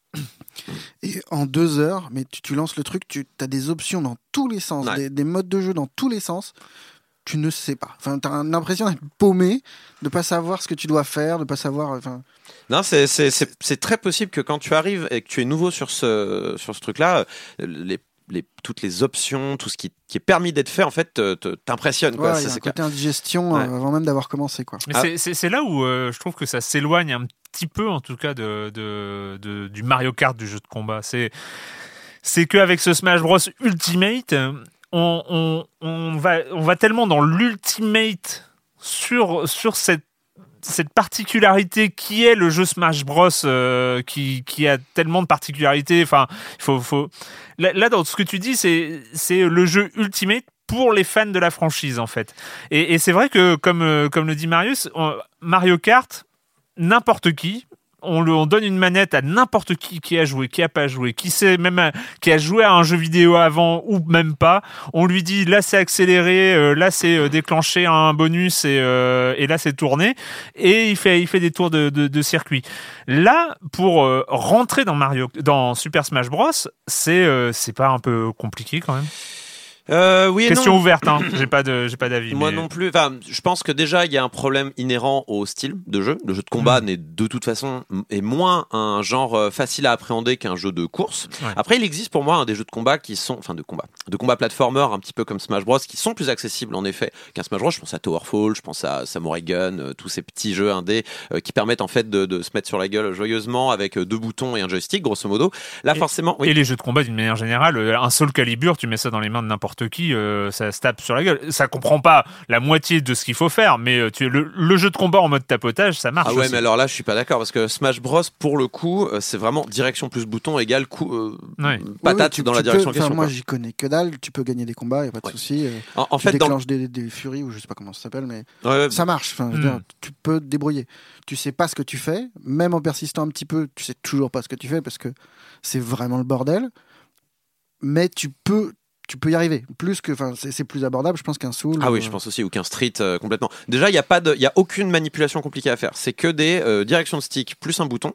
Et en deux heures, mais tu, tu lances le truc, tu as des options dans tous les sens, ouais. des, des modes de jeu dans tous les sens. Tu ne sais pas. Enfin, t'as l'impression d'être paumé, de pas savoir ce que tu dois faire, de pas savoir. Enfin. Non, c'est c'est c'est c'est très possible que quand tu arrives et que tu es nouveau sur ce sur ce truc-là, les les toutes les options, tout ce qui qui est permis d'être fait, en fait, te, te, t'impressionne. Quoi. Ouais, il y a un côté indigestion ouais. euh, avant même d'avoir commencé. Quoi. Mais ah. c'est, c'est c'est là où euh, je trouve que ça s'éloigne un petit peu, en tout cas, de de, de du Mario Kart du jeu de combat. C'est c'est qu'avec ce Smash Bros Ultimate. On, on, on, va, on va tellement dans l'ultimate sur, sur cette, cette particularité qui est le jeu Smash Bros, euh, qui, qui a tellement de particularités. Enfin, il faut, faut... Là, là, dans ce que tu dis, c'est, c'est le jeu ultimate pour les fans de la franchise, en fait. Et, et c'est vrai que, comme, comme le dit Marius, on, Mario Kart, n'importe qui on, le, on donne une manette à n'importe qui qui a joué, qui a pas joué, qui sait même à, qui a joué à un jeu vidéo avant ou même pas. On lui dit là c'est accéléré, euh, là c'est euh, déclenché un bonus et, euh, et là c'est tourné et il fait il fait des tours de, de, de circuit. Là pour euh, rentrer dans Mario, dans Super Smash Bros, c'est euh, c'est pas un peu compliqué quand même? Euh, oui et Question non. ouverte, hein. j'ai pas de, j'ai pas d'avis. Moi mais... non plus. Enfin, je pense que déjà il y a un problème inhérent au style de jeu. Le jeu de combat mmh. n'est de toute façon est moins un genre facile à appréhender qu'un jeu de course. Ouais. Après, il existe pour moi hein, des jeux de combat qui sont, enfin de combat, de combat platformer un petit peu comme Smash Bros, qui sont plus accessibles en effet qu'un Smash Bros. Je pense à Towerfall, je pense à Samurai Gun, euh, tous ces petits jeux indés euh, qui permettent en fait de, de se mettre sur la gueule joyeusement avec euh, deux boutons et un joystick, grosso modo. Là, et, forcément. Oui. Et les jeux de combat d'une manière générale, un Soul Calibur, tu mets ça dans les mains de n'importe qui. Euh, ça se tape sur la gueule. Ça comprend pas la moitié de ce qu'il faut faire, mais tu, le, le jeu de combat en mode tapotage, ça marche. Ah ouais, aussi. Mais alors là, je suis pas d'accord parce que Smash Bros, pour le coup, c'est vraiment direction plus bouton égale coup, euh, ouais. patate oui, tu, dans tu la direction peux, en question. Moi, quoi. j'y connais que dalle. Tu peux gagner des combats, y a pas de ouais. souci. En, en tu fait, déclenches dans... des, des furies ou je sais pas comment ça s'appelle, mais ouais, ouais. ça marche. Enfin, je veux mm. dire, tu peux te débrouiller. Tu sais pas ce que tu fais, même en persistant un petit peu, tu sais toujours pas ce que tu fais parce que c'est vraiment le bordel. Mais tu peux. Tu peux y arriver. Plus que, enfin, c'est, c'est plus abordable, je pense, qu'un Soul. Ah oui, euh... je pense aussi, ou qu'un Street euh, complètement. Déjà, il y a pas de, il y a aucune manipulation compliquée à faire. C'est que des euh, directions de stick plus un bouton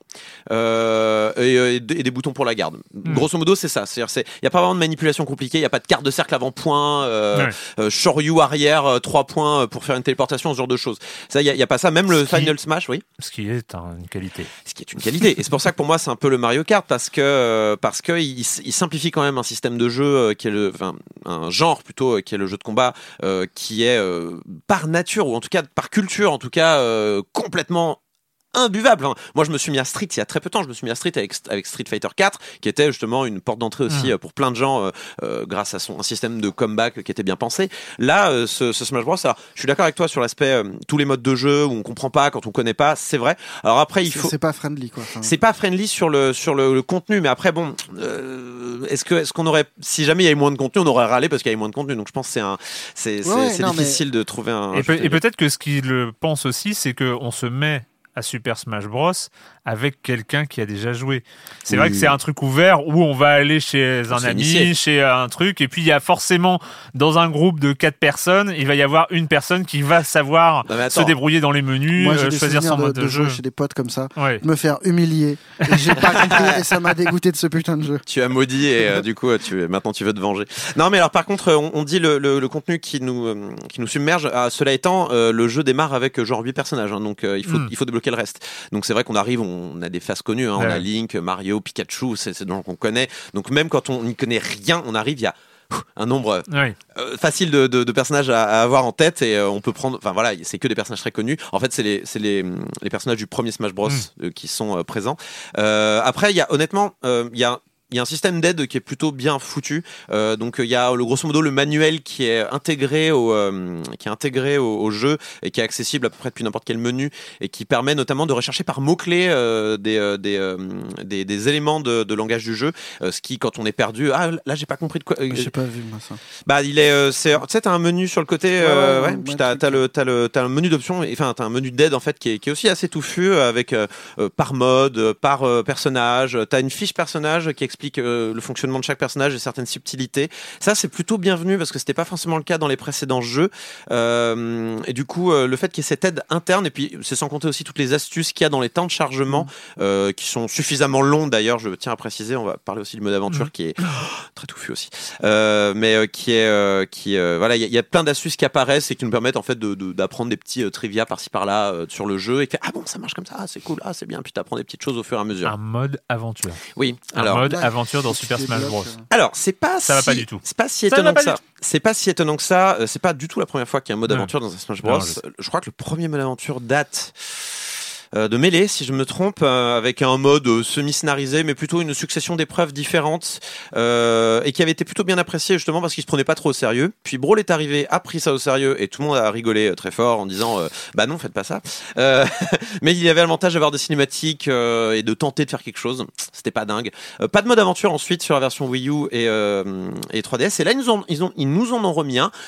euh, et, et, et des boutons pour la garde. Mm. Grosso modo, c'est ça. C'est-à-dire, c'est, il y a pas vraiment de manipulation compliquée. Il y a pas de carte de cercle avant-point, euh, ouais. euh, Shoryu arrière, euh, trois points pour faire une téléportation, ce genre de choses. Ça, il y, y a pas ça. Même le ce Final qui, Smash, oui. Ce qui est un, une qualité. Ce qui est une qualité. Et c'est pour ça que pour moi, c'est un peu le Mario Kart parce que parce que il, il simplifie quand même un système de jeu euh, qui est le, enfin, un genre plutôt euh, qui est le jeu de combat euh, qui est euh, par nature ou en tout cas par culture en tout cas euh, complètement imbuvable. Hein. Moi, je me suis mis à Street il y a très peu de temps. Je me suis mis à Street avec, avec Street Fighter quatre, qui était justement une porte d'entrée aussi mmh. pour plein de gens, euh, euh, grâce à son un système de comeback qui était bien pensé. Là, euh, ce, ce Smash Bros, alors, je suis d'accord avec toi sur l'aspect euh, tous les modes de jeu où on comprend pas quand on connaît pas, c'est vrai. Alors après, il c'est, faut. C'est pas friendly, quoi. Enfin... C'est pas friendly sur le sur le, le contenu, mais après, bon, euh, est-ce que est-ce qu'on aurait, si jamais il y avait moins de contenu, on aurait râlé parce qu'il y avait moins de contenu. Donc je pense que c'est un, c'est ouais, c'est, c'est non, difficile mais... de trouver un. Et, peut, et peut-être que ce qu'il pense aussi, c'est que on se met à Super Smash Bros avec quelqu'un qui a déjà joué. C'est oui. vrai que c'est un truc ouvert où on va aller chez un ami, initié. chez un truc, et puis il y a forcément dans un groupe de quatre personnes, il va y avoir une personne qui va savoir se débrouiller dans les menus, Moi, j'ai euh, des choisir son de, mode de, de jeu. Chez des potes comme ça, ouais. me faire humilier. Et j'ai pas compris et ça m'a dégoûté de ce putain de jeu. Tu as maudit et euh, du coup, tu maintenant tu veux te venger. Non, mais alors par contre, on, on dit le, le, le contenu qui nous euh, qui nous submerge. Ah, cela étant, euh, le jeu démarre avec genre huit personnages, hein, donc euh, il faut mm. il faut débloquer le reste. Donc c'est vrai qu'on arrive, on a des faces connues, hein, ouais. on a Link, Mario, Pikachu, c'est, c'est des gens qu'on connaît. Donc même quand on n'y connaît rien, on arrive, il y a un nombre ouais. euh, facile de, de, de personnages à, à avoir en tête et euh, on peut prendre, enfin voilà, c'est que des personnages très connus. En fait, c'est les, c'est les, les personnages du premier Smash Bros mm. euh, qui sont euh, présents. Euh, après, il y a honnêtement, euh, il y a Il y a un système d'aide qui est plutôt bien foutu. Euh, donc il y a le grosso modo le manuel qui est intégré au euh, qui est intégré au, au jeu et qui est accessible à peu près depuis n'importe quel menu et qui permet notamment de rechercher par mots clés euh, des, euh, des, euh, des des éléments de, de langage du jeu. Euh, ce qui, quand on est perdu, ah là j'ai pas compris de quoi. Euh, j'ai pas vu moi ça. Bah il est, euh, c'est, tu sais t'as un menu sur le côté, euh, ouais, ouais, ouais, puis t'as, t'as le t'as le t'as un menu d'options, enfin t'as un menu d'aide en fait qui est qui est aussi assez touffu avec euh, euh, par mode, par euh, personnage. T'as une fiche personnage qui explique Euh, le fonctionnement de chaque personnage et certaines subtilités. Ça, c'est plutôt bienvenu parce que c'était pas forcément le cas dans les précédents jeux. Euh, et du coup, euh, le fait qu'il y ait cette aide interne, et puis c'est sans compter aussi toutes les astuces qu'il y a dans les temps de chargement, euh, qui sont suffisamment longs d'ailleurs, je tiens à préciser, on va parler aussi du mode aventure mmh. qui est oh, très touffu aussi. Euh, mais euh, qui est, euh, qui, euh, voilà, il y, y a plein d'astuces qui apparaissent et qui nous permettent en fait de, de, d'apprendre des petits euh, trivia par-ci par-là euh, sur le jeu et que ah bon, ça marche comme ça, ah, c'est cool, ah, c'est bien, puis t'apprends des petites choses au fur et à mesure. Un mode aventure. Oui, un alors. mode aventure dans Super Smash Bros. Alors, c'est pas ça si, va pas du tout. C'est pas si étonnant que ça. C'est pas si étonnant que ça. C'est pas du tout la première fois qu'il y a un mode non. aventure dans un Smash Bros. Non, je... je crois que le premier mode aventure date euh, de Melee, si je me trompe, euh, avec un mode euh, semi-scénarisé, mais plutôt une succession d'épreuves différentes euh, et qui avait été plutôt bien apprécié justement parce qu'il se prenait pas trop au sérieux. Puis Brawl est arrivé, a pris ça au sérieux et tout le monde a rigolé euh, très fort en disant euh, bah non, faites pas ça. Euh, mais il y avait l'avantage d'avoir des cinématiques euh, et de tenter de faire quelque chose. C'était pas dingue. Euh, pas de mode aventure ensuite sur la version Wii U et, euh, et trois D S. Et là ils nous ont, ils ont, ils nous en ont remis un.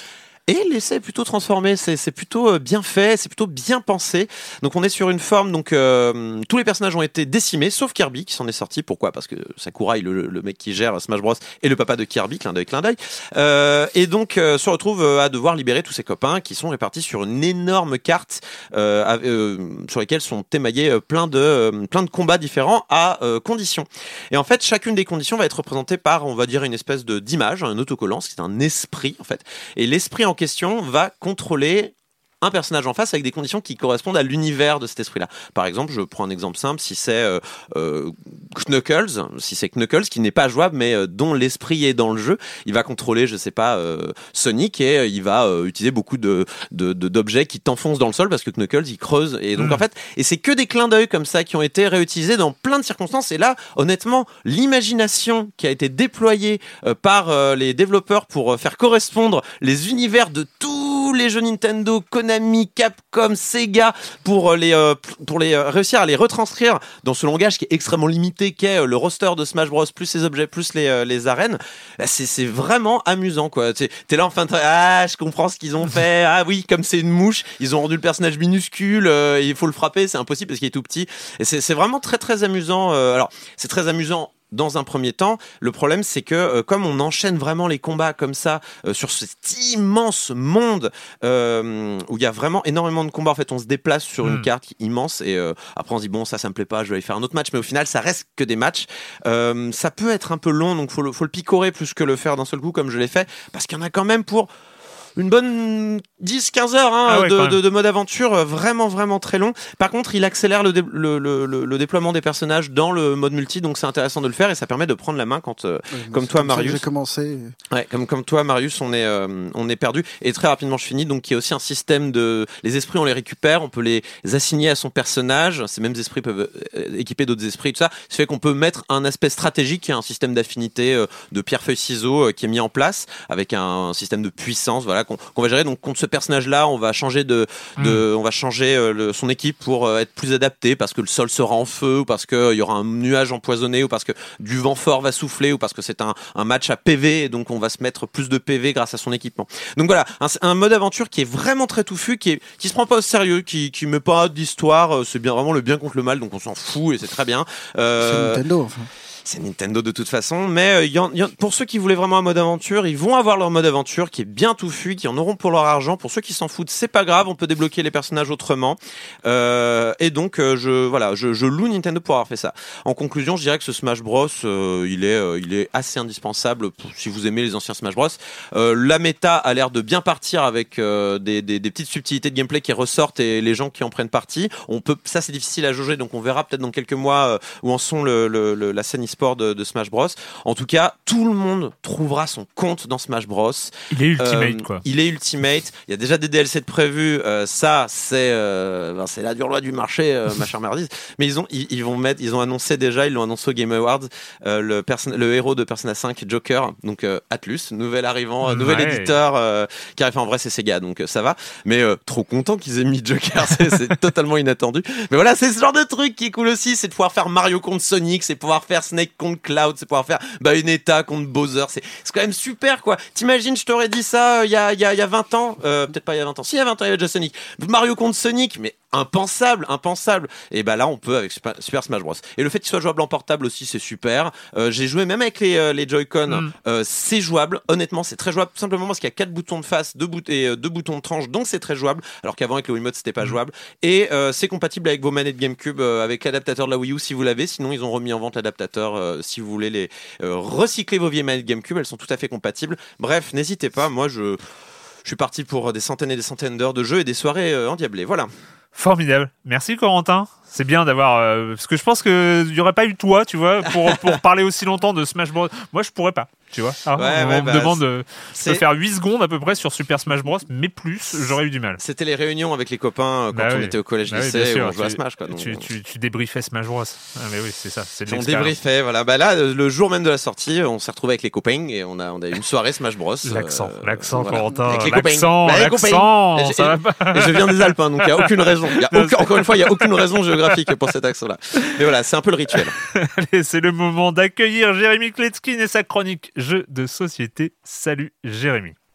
Et l'essai est plutôt transformé, c'est, c'est plutôt bien fait, c'est plutôt bien pensé. Donc on est sur une forme, donc euh, tous les personnages ont été décimés, sauf Kirby qui s'en est sorti. Pourquoi ? Parce que Sakurai, le, le mec qui gère Smash Bros, est le papa de Kirby, clin d'œil, clin d'œil. Euh, et donc euh, se retrouve euh, à devoir libérer tous ses copains qui sont répartis sur une énorme carte euh, euh, sur lesquelles sont émaillés euh, plein de euh, plein de combats différents à euh, conditions. Et en fait, chacune des conditions va être représentée par, on va dire, une espèce de d'image, un autocollant, c'est un esprit en fait. Et l'esprit en question va contrôler un personnage en face avec des conditions qui correspondent à l'univers de cet esprit-là. Par exemple, je prends un exemple simple, si c'est euh, euh, Knuckles, si c'est Knuckles qui n'est pas jouable mais euh, dont l'esprit est dans le jeu, il va contrôler, je sais pas, euh, Sonic et euh, il va euh, utiliser beaucoup de, de, de d'objets qui t'enfoncent dans le sol parce que Knuckles il creuse et donc mmh. en fait, et c'est que des clins d'œil comme ça qui ont été réutilisés dans plein de circonstances. Et là, honnêtement, l'imagination qui a été déployée euh, par euh, les développeurs pour euh, faire correspondre les univers de tous les jeux Nintendo, Konami, Capcom, Sega, pour les euh, pour les euh, réussir à les retranscrire dans ce langage qui est extrêmement limité, qu'est euh, le roster de Smash Bros plus les objets plus les euh, les arènes. Là, c'est c'est vraiment amusant quoi. T'es, t'es là enfin ah je comprends ce qu'ils ont fait. Ah oui, comme c'est une mouche, ils ont rendu le personnage minuscule. Euh, il faut le frapper, c'est impossible parce qu'il est tout petit. Et c'est c'est vraiment très très amusant. Euh, alors c'est très amusant. Dans un premier temps, le problème c'est que euh, comme on enchaîne vraiment les combats comme ça euh, sur cet immense monde euh, où il y a vraiment énormément de combats, en fait on se déplace sur mmh. une carte immense et euh, après on se dit bon ça ça me plaît pas, je vais aller faire un autre match, mais au final ça reste que des matchs. Euh, ça peut être un peu long, donc faut le, faut le picorer plus que le faire d'un seul coup comme je l'ai fait, parce qu'il y en a quand même pour une bonne dix quinze heures hein, ah ouais, de, de, de mode aventure, vraiment vraiment très long. Par contre il accélère le, dé, le, le, le, le déploiement des personnages dans le mode multi, donc c'est intéressant de le faire et ça permet de prendre la main quand euh, ouais, comme toi comme Marius j'ai commencé ouais, comme, comme toi Marius on est, euh, on est perdu. Et très rapidement je finis, donc il y a aussi un système de les esprits, on les récupère, on peut les assigner à son personnage, ces mêmes esprits peuvent équiper d'autres esprits, tout ça, ça fait qu'on peut mettre un aspect stratégique qui est un système d'affinité euh, de pierre feuille ciseaux euh, qui est mis en place avec un, un système de puissance, voilà, qu'on, qu'on va gérer. Donc contre ce personnage là on va changer de, de mmh. on va changer euh, le, son équipe pour euh, être plus adapté parce que le sol sera en feu ou parce que il euh, y aura un nuage empoisonné ou parce que du vent fort va souffler ou parce que c'est un, un match à P V et donc on va se mettre plus de P V grâce à son équipement. Donc voilà, un, un mode aventure qui est vraiment très touffu, qui est, qui se prend pas au sérieux, qui qui met pas d'histoire, c'est bien vraiment le bien contre le mal, donc on s'en fout et c'est très bien. Euh, c'est Nintendo enfin. C'est Nintendo de toute façon, mais euh, y en, y en, pour ceux qui voulaient vraiment un mode aventure, ils vont avoir leur mode aventure qui est bien touffu, qui en auront pour leur argent. Pour ceux qui s'en foutent, c'est pas grave, on peut débloquer les personnages autrement. Euh, et donc, euh, je voilà, je, je loue Nintendo pour avoir fait ça. En conclusion, je dirais que ce Smash Bros, euh, il est, euh, il est assez indispensable pour, si vous aimez les anciens Smash Bros. Euh, la méta a l'air de bien partir avec euh, des, des, des petites subtilités de gameplay qui ressortent et les gens qui en prennent parti. On peut, ça c'est difficile à jauger, donc on verra peut-être dans quelques mois euh, où en sont le, le, le, la scène sport de, de Smash Bros. En tout cas, tout le monde trouvera son compte dans Smash Bros. Il est ultimate, euh, quoi. Il est ultimate. Il y a déjà des D L C de prévus. Euh, ça, c'est, euh, ben, c'est la dure loi du marché, euh, ma chère Merdise. Mais ils ont, ils, ils vont mettre, ils ont annoncé déjà, ils l'ont annoncé au Game Awards, euh, le, perso- le héros de Persona cinq, Joker, donc euh, Atlus, nouvel arrivant, euh, nouvel ouais. éditeur, euh, qui arrive en vrai, c'est Sega, donc euh, ça va. Mais euh, trop content qu'ils aient mis Joker, c'est, c'est totalement inattendu. Mais voilà, c'est ce genre de truc qui est cool aussi, c'est de pouvoir faire Mario contre Sonic, c'est pouvoir faire Snake contre Cloud, c'est pouvoir faire Bayonetta contre Bowser, c'est, c'est quand même super quoi. T'imagines, je t'aurais dit ça il euh, y, a, y, a, y a vingt ans, euh, peut-être pas il y a vingt ans, si il y a vingt ans il y avait déjà Sonic, Mario contre Sonic, mais impensable, impensable. Et bah là on peut avec Super, Super Smash Bros. Et le fait qu'il soit jouable en portable aussi c'est super. Euh, j'ai joué même avec les, euh, les Joy-Con, mm. euh, c'est jouable, honnêtement c'est très jouable, tout simplement parce qu'il y a quatre boutons de face, deux, bout- et, euh, deux boutons de tranche, donc c'est très jouable, alors qu'avant avec le Wiimote c'était pas mm. jouable. Et euh, c'est compatible avec vos manettes GameCube, euh, avec l'adaptateur de la Wii U si vous l'avez, sinon ils ont remis en vente l'adaptateur euh, si vous voulez les euh, recycler vos vieilles manettes GameCube, elles sont tout à fait compatibles. Bref, n'hésitez pas, moi je, je suis parti pour des centaines et des centaines d'heures de jeu et des soirées euh, endiablées, voilà. Formidable. Merci Corentin. C'est bien d'avoir... Euh, parce que je pense qu'il n'y aurait pas eu toi, tu vois, pour, pour parler aussi longtemps de Smash Bros. Moi, je pourrais pas, tu vois. Alors, ouais, on ouais, me bah, demande... de c'est... faire huit secondes à peu près sur Super Smash Bros, mais plus, j'aurais eu du mal. C'était les réunions avec les copains quand bah on oui. était au collège-lycée, bah oui, où on jouait à Smash. Quoi, donc... tu, tu, tu débriefais Smash Bros. Ah, mais oui, c'est ça. C'est de on débriefait, voilà. Bah là, le jour même de la sortie, on s'est retrouvés avec les copains et on a, on a eu une soirée Smash Bros. L'accent, euh, l'accent, voilà. Corentin. Avec les l'accent, copains. l'accent, l'accent. ça va pas. Et je viens des Alpes, hein, donc il n'y a aucune raison. Y a aucun, encore une fois, il n'y a aucune raison géographique pour cet accent-là. Mais voilà, c'est un peu le rituel. Allez, c'est le moment d'accueillir Jérémy Kletskin et sa chronique Jeux de société. Salut Jérémy.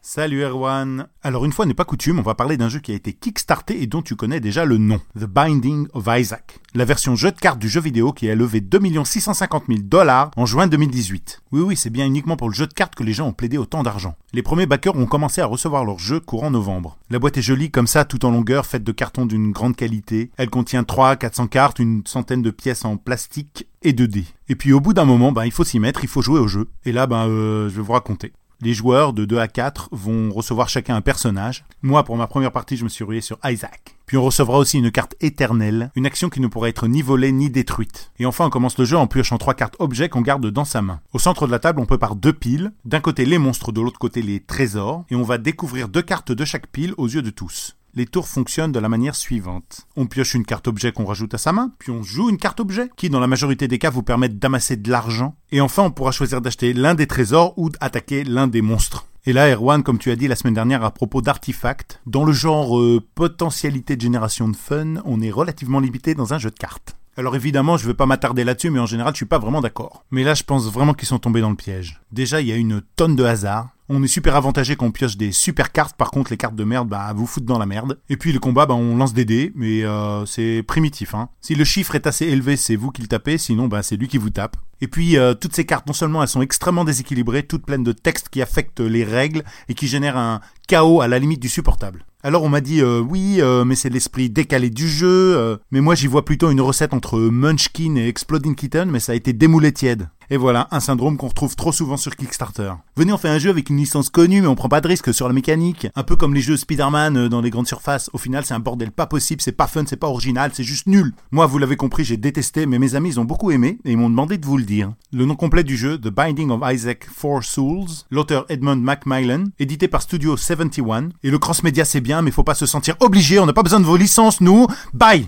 Salut Erwan. Alors une fois n'est pas coutume, on va parler d'un jeu qui a été kickstarté et dont tu connais déjà le nom. The Binding of Isaac. La version jeu de cartes du jeu vidéo qui a levé deux millions six cent cinquante mille dollars en juin deux mille dix-huit. Oui oui, c'est bien uniquement pour le jeu de cartes que les gens ont plaidé autant d'argent. Les premiers backers ont commencé à recevoir leur jeu courant novembre. La boîte est jolie comme ça, tout en longueur, faite de carton d'une grande qualité. Elle contient trois à quatre cents cartes, une centaine de pièces en plastique et de dés. Et puis au bout d'un moment, ben, il faut s'y mettre, il faut jouer au jeu. Et là, ben, euh, je vais vous raconter. Les joueurs de deux à quatre vont recevoir chacun un personnage. Moi, pour ma première partie, je me suis rué sur Isaac. Puis on recevra aussi une carte éternelle, une action qui ne pourra être ni volée ni détruite. Et enfin, on commence le jeu en piochant trois cartes objets qu'on garde dans sa main. Au centre de la table, on prépare deux piles. D'un côté, les monstres, de l'autre côté, les trésors. Et on va découvrir deux cartes de chaque pile aux yeux de tous. Les tours fonctionnent de la manière suivante. On pioche une carte objet qu'on rajoute à sa main, puis on joue une carte objet, qui dans la majorité des cas vous permettent d'amasser de l'argent. Et enfin, on pourra choisir d'acheter l'un des trésors ou d'attaquer l'un des monstres. Et là, Erwan, comme tu as dit la semaine dernière à propos d'Artifact, dans le genre euh, potentialité de génération de fun, on est relativement limité dans un jeu de cartes. Alors évidemment, je ne vais pas m'attarder là-dessus, mais en général, je suis pas vraiment d'accord. Mais là, je pense vraiment qu'ils sont tombés dans le piège. Déjà, il y a une tonne de hasard. On est super avantagé quand on pioche des super cartes, par contre les cartes de merde, bah vous foutent dans la merde. Et puis le combat, bah on lance des dés, mais euh, c'est primitif, hein. Si le chiffre est assez élevé, c'est vous qui le tapez, sinon bah c'est lui qui vous tape. Et puis euh, toutes ces cartes, non seulement elles sont extrêmement déséquilibrées, toutes pleines de textes qui affectent les règles et qui génèrent un chaos à la limite du supportable. Alors on m'a dit euh, oui, euh, mais c'est l'esprit décalé du jeu, euh, mais moi j'y vois plutôt une recette entre Munchkin et Exploding Kitten, mais ça a été démoulé tiède. Et voilà, un syndrome qu'on retrouve trop souvent sur Kickstarter. Venez, on fait un jeu avec une licence connue, mais on prend pas de risque sur la mécanique. Un peu comme les jeux Spider-Man dans les grandes surfaces. Au final, c'est un bordel pas possible, c'est pas fun, c'est pas original, c'est juste nul. Moi, vous l'avez compris, j'ai détesté, mais mes amis, ils ont beaucoup aimé, et ils m'ont demandé de vous le dire. Le nom complet du jeu, The Binding of Isaac Four Souls, l'auteur Edmund Macmillan, édité par Studio soixante et un. Et le cross-média, c'est bien, mais faut pas se sentir obligé, on n'a pas besoin de vos licences, nous. Bye!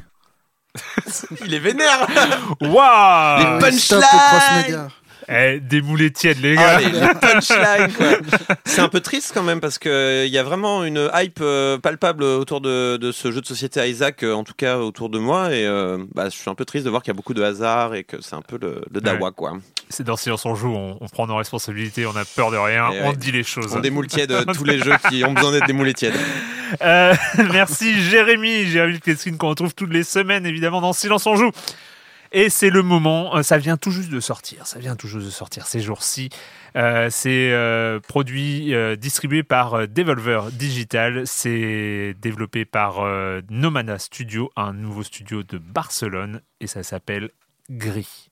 Il est vénère. Waouh. Les punchlines. Eh, démoulé tiède, les gars. Ah, les, les punchlines, quoi. C'est un peu triste quand même parce que il y a vraiment une hype euh, palpable autour de, de ce jeu de société Isaac, euh, en tout cas autour de moi, et euh, bah, je suis un peu triste de voir qu'il y a beaucoup de hasard et que c'est un peu le, le dawa, ouais. quoi. C'est dans Silence on joue, on, on prend nos responsabilités, on a peur de rien, et on ouais. dit les choses. On démoule tiède tous les jeux qui ont besoin d'être démoulés tièdes. Euh, merci Jérémy, Jérémy Kletskin qu'on retrouve toutes les semaines évidemment dans Silence on joue. Et c'est le moment, ça vient tout juste de sortir, ça vient tout juste de sortir ces jours-ci. Euh, c'est euh, produit, euh, distribué par euh, Devolver Digital, c'est développé par euh, Nomada Studio, un nouveau studio de Barcelone, et ça s'appelle Gris.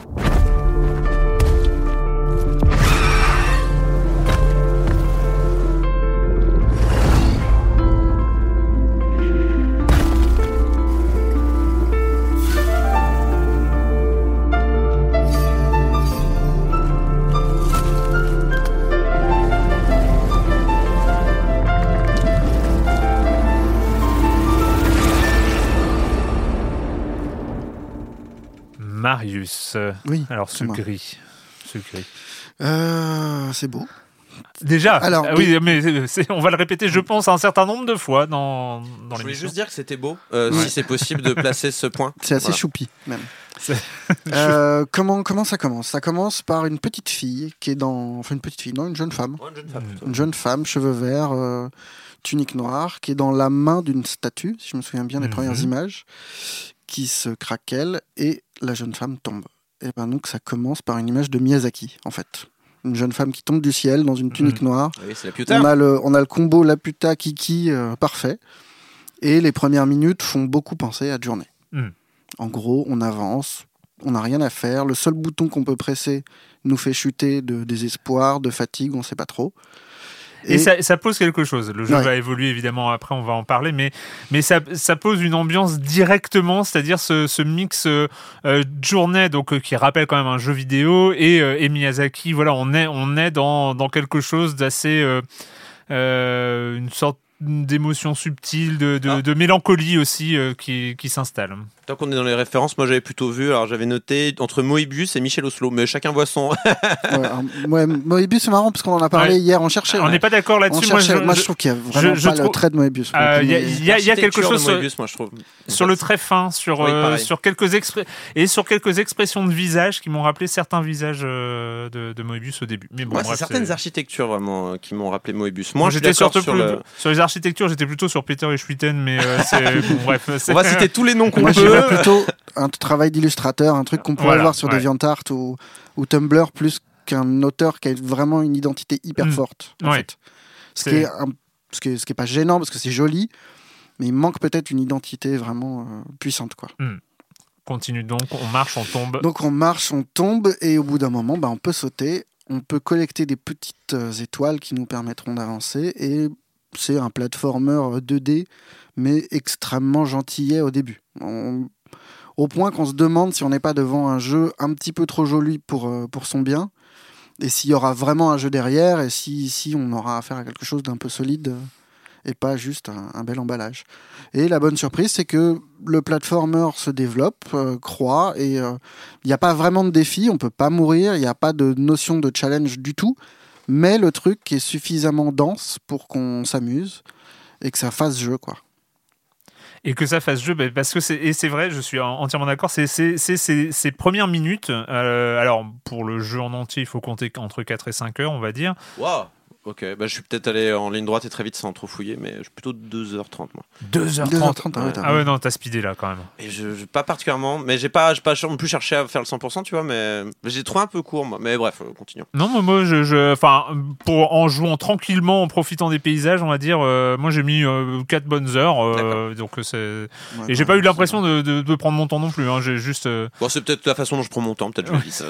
Marius, oui, alors ce gris, ce gris. Euh, c'est beau. Déjà, alors, ah, oui, mais c'est, on va le répéter, je pense, un certain nombre de fois dans, dans l'émission. Je voulais juste dire que c'était beau, euh, ouais. si c'est possible de placer ce point. C'est assez voilà. choupi, même. euh, comment, comment ça commence ? Ça commence par une petite fille qui est dans... Enfin, une petite fille, non, une jeune femme. Ouais, une jeune femme, une jeune femme, cheveux verts, euh, tunique noire, qui est dans la main d'une statue, si je me souviens bien des mm-hmm. premières images, qui se craquelle et la jeune femme tombe. Et ben donc ça commence par une image de Miyazaki, en fait. Une jeune femme qui tombe du ciel dans une tunique mmh. noire. Oui, c'est Laputa. On a le, on a le combo Laputa Kiki euh, parfait. Et les premières minutes font beaucoup penser à Journey. Mmh. En gros, on avance, on n'a rien à faire. Le seul bouton qu'on peut presser nous fait chuter de désespoir, de fatigue, on ne sait pas trop. Et, et ça, ça pose quelque chose. Le jeu ouais. va évoluer évidemment après, on va en parler, mais, mais ça, ça pose une ambiance directement, c'est-à-dire ce, ce mix euh, Journey, donc, euh, qui rappelle quand même un jeu vidéo, et, euh, et Miyazaki. Voilà, on est, on est dans, dans quelque chose d'assez... Euh, euh, une sorte d'émotions subtiles, de, de, Ah. de mélancolie aussi euh, qui, qui s'installe. Tant qu'on est dans les références, moi j'avais plutôt vu, alors j'avais noté entre Moebius et Michel Oslo, mais chacun voit son. Ouais, alors, ouais, Moebius, c'est marrant parce qu'on en a parlé Ouais. hier, on cherchait. On n'est pas d'accord on là-dessus. Moi, cherchait. je, Moi, je- je trouve qu'il y a vraiment je- je pas trouve- le trait de Moebius. pour Euh, le coup, Il y a, mais- il y a- il y a quelque L'architecture chose de sur, Moebius, moi je trouve. sur le très fin, sur, Oui, euh, pareil. sur quelques expr- et sur quelques expressions de visage qui m'ont rappelé certains visages euh, de, de Moebius au début. Mais bon, Moi, bref, c'est certaines c'est- architectures vraiment euh, qui m'ont rappelé Moebius. Moi, Moi, je suis j'étais d'accord surtout sur plus- le. sur les architectures, j'étais plutôt sur Peter et Schwitten, mais euh, c'est bon, bref. c'est- On va citer tous les noms qu'on Moi, peut. j'irais plutôt un travail d'illustrateur, un truc qu'on pourrait Voilà, voir sur ouais. DeviantArt ou, ou Tumblr, plus qu'un auteur qui a vraiment une identité hyper Mm. forte. En Ouais. fait. Ce, C'est- qui est un- ce, qui est, ce qui est pas gênant parce que c'est joli, mais il manque peut-être une identité vraiment euh, puissante, quoi. Continue donc, on marche, on tombe. Donc on marche, on tombe et au bout d'un moment, bah, on peut sauter, on peut collecter des petites euh, étoiles qui nous permettront d'avancer et c'est un platformer deux D mais extrêmement gentillet au début. On- Au point qu'on se demande si on n'est pas devant un jeu un petit peu trop joli pour, euh, pour son bien et s'il y aura vraiment un jeu derrière et si, si on aura affaire à quelque chose d'un peu solide euh, et pas juste un, un bel emballage. Et la bonne surprise, c'est que le platformer se développe, euh, croît, et il n'y a pas vraiment de défi, on peut pas mourir, il n'y a pas de notion de challenge du tout, mais le truc est suffisamment dense pour qu'on s'amuse et que ça fasse jeu, quoi. Et que ça fasse jeu, bah, parce que c'est, et c'est vrai, je suis en- entièrement d'accord, c'est, c'est, c'est, c'est- ces premières minutes, euh, alors pour le jeu en entier, il faut compter entre quatre et cinq heures, on va dire. Waouh! Ok, bah, je suis peut-être allé en ligne droite et très vite sans trop fouiller, mais je suis plutôt deux heures trente moi. deux heures deux heures trente. trente, ah ouais, t'as Ah ouais, non, t'as speedé là quand même. Et je, je- pas particulièrement, mais j'ai pas, j'ai pas non plus cherché à faire le cent pour cent, tu vois, mais j'ai trouvé un peu court, moi. Mais bref, euh, continuons. Non, moi, moi je, je, enfin, pour en jouant tranquillement, en profitant des paysages, on va dire, euh, moi j'ai mis euh, quatre bonnes heures, euh, donc euh, c'est. Ouais, Et j'ai non, pas eu c'est- l'impression de, de, de prendre mon temps non plus. Hein. J'ai juste. euh, Bon, c'est peut-être la façon dont je prends mon temps, peut-être je le dis ça.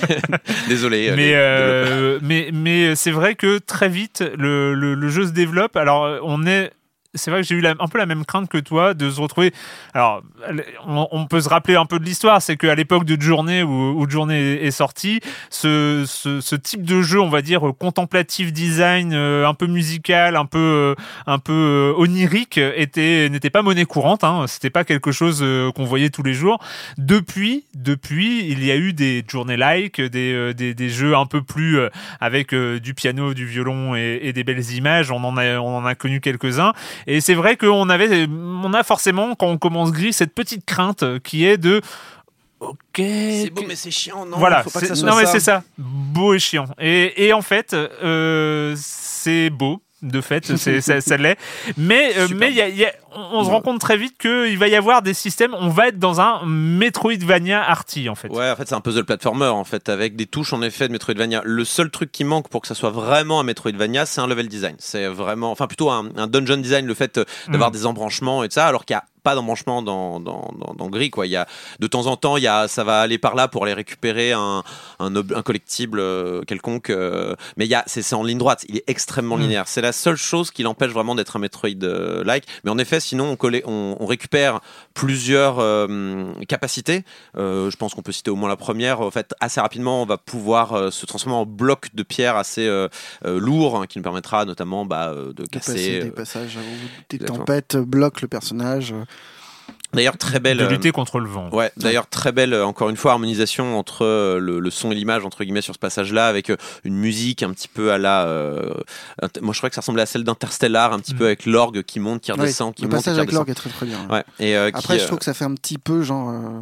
Désolé. euh, mais, les euh, mais mais c'est vrai que très vite le, le, le jeu se développe. Alors on est c'est vrai que j'ai eu la, un peu la même crainte que toi de se retrouver. Alors, on, on peut se rappeler un peu de l'histoire, c'est qu'à l'époque de Journey où, où Journey est, est sorti, ce, ce, ce type de jeu, on va dire contemplatif design, euh, un peu musical, un peu, euh, un peu euh, onirique, était n'était pas monnaie courante. Hein, c'était pas quelque chose euh, qu'on voyait tous les jours. Depuis, depuis, il y a eu des Journey-like, des, euh, des, des jeux un peu plus euh, avec euh, du piano, du violon et, et des belles images. On en a, on en a connu quelques-uns. Et c'est vrai qu'on avait, on a forcément, quand on commence Gris, cette petite crainte qui est de ok. C'est beau, mais c'est chiant, non? Voilà, faut pas c'est, que ça soit non, mais ça. c'est ça. Beau et chiant. Et, et en fait, euh, c'est beau. De fait, c'est, ça, ça l'est. Mais euh, mais y a, y a, on, on se rend compte très vite qu'il va y avoir des systèmes. On va être dans un Metroidvania arty, en fait. Ouais, en fait, c'est un puzzle platformer, en fait, avec des touches, en effet, de Metroidvania. Le seul truc qui manque pour que ça soit vraiment un Metroidvania, c'est un level design. C'est vraiment, enfin, plutôt un, un dungeon design, le fait d'avoir Mm. des embranchements et de ça, alors qu'il y a pas d'embranchement dans, dans, dans, dans Gris, quoi. Il y a, de temps en temps, il y a, ça va aller par là pour aller récupérer un, un, ob- un collectible euh, quelconque. Euh, mais il y a, c'est, c'est en ligne droite. Il est extrêmement Mm. linéaire. C'est la seule chose qui l'empêche vraiment d'être un Metroid-like. Mais en effet, sinon, on, collait, on, on récupère plusieurs euh, capacités. Euh, je pense qu'on peut citer au moins la première. En fait, assez rapidement, on va pouvoir euh, se transformer en bloc de pierre assez euh, euh, lourd, hein, qui nous permettra notamment bah, euh, de De casser. passer euh, des passages où des exactement. tempêtes bloquent le personnage. D'ailleurs, très belle. De euh, lutter contre le vent. Ouais, d'ailleurs, très belle, euh, encore une fois, harmonisation entre euh, le, le son et l'image, entre guillemets, sur ce passage-là, avec euh, une musique un petit peu à la. Euh, int- moi, je crois que ça ressemblait à celle d'Interstellar, un petit Mm. peu avec l'orgue qui monte, qui Ouais, redescend, qui le monte. passage et qui avec redescend. l'orgue est très très bien. Ouais, et euh, Après, qui, je euh, trouve que ça fait un petit peu genre euh,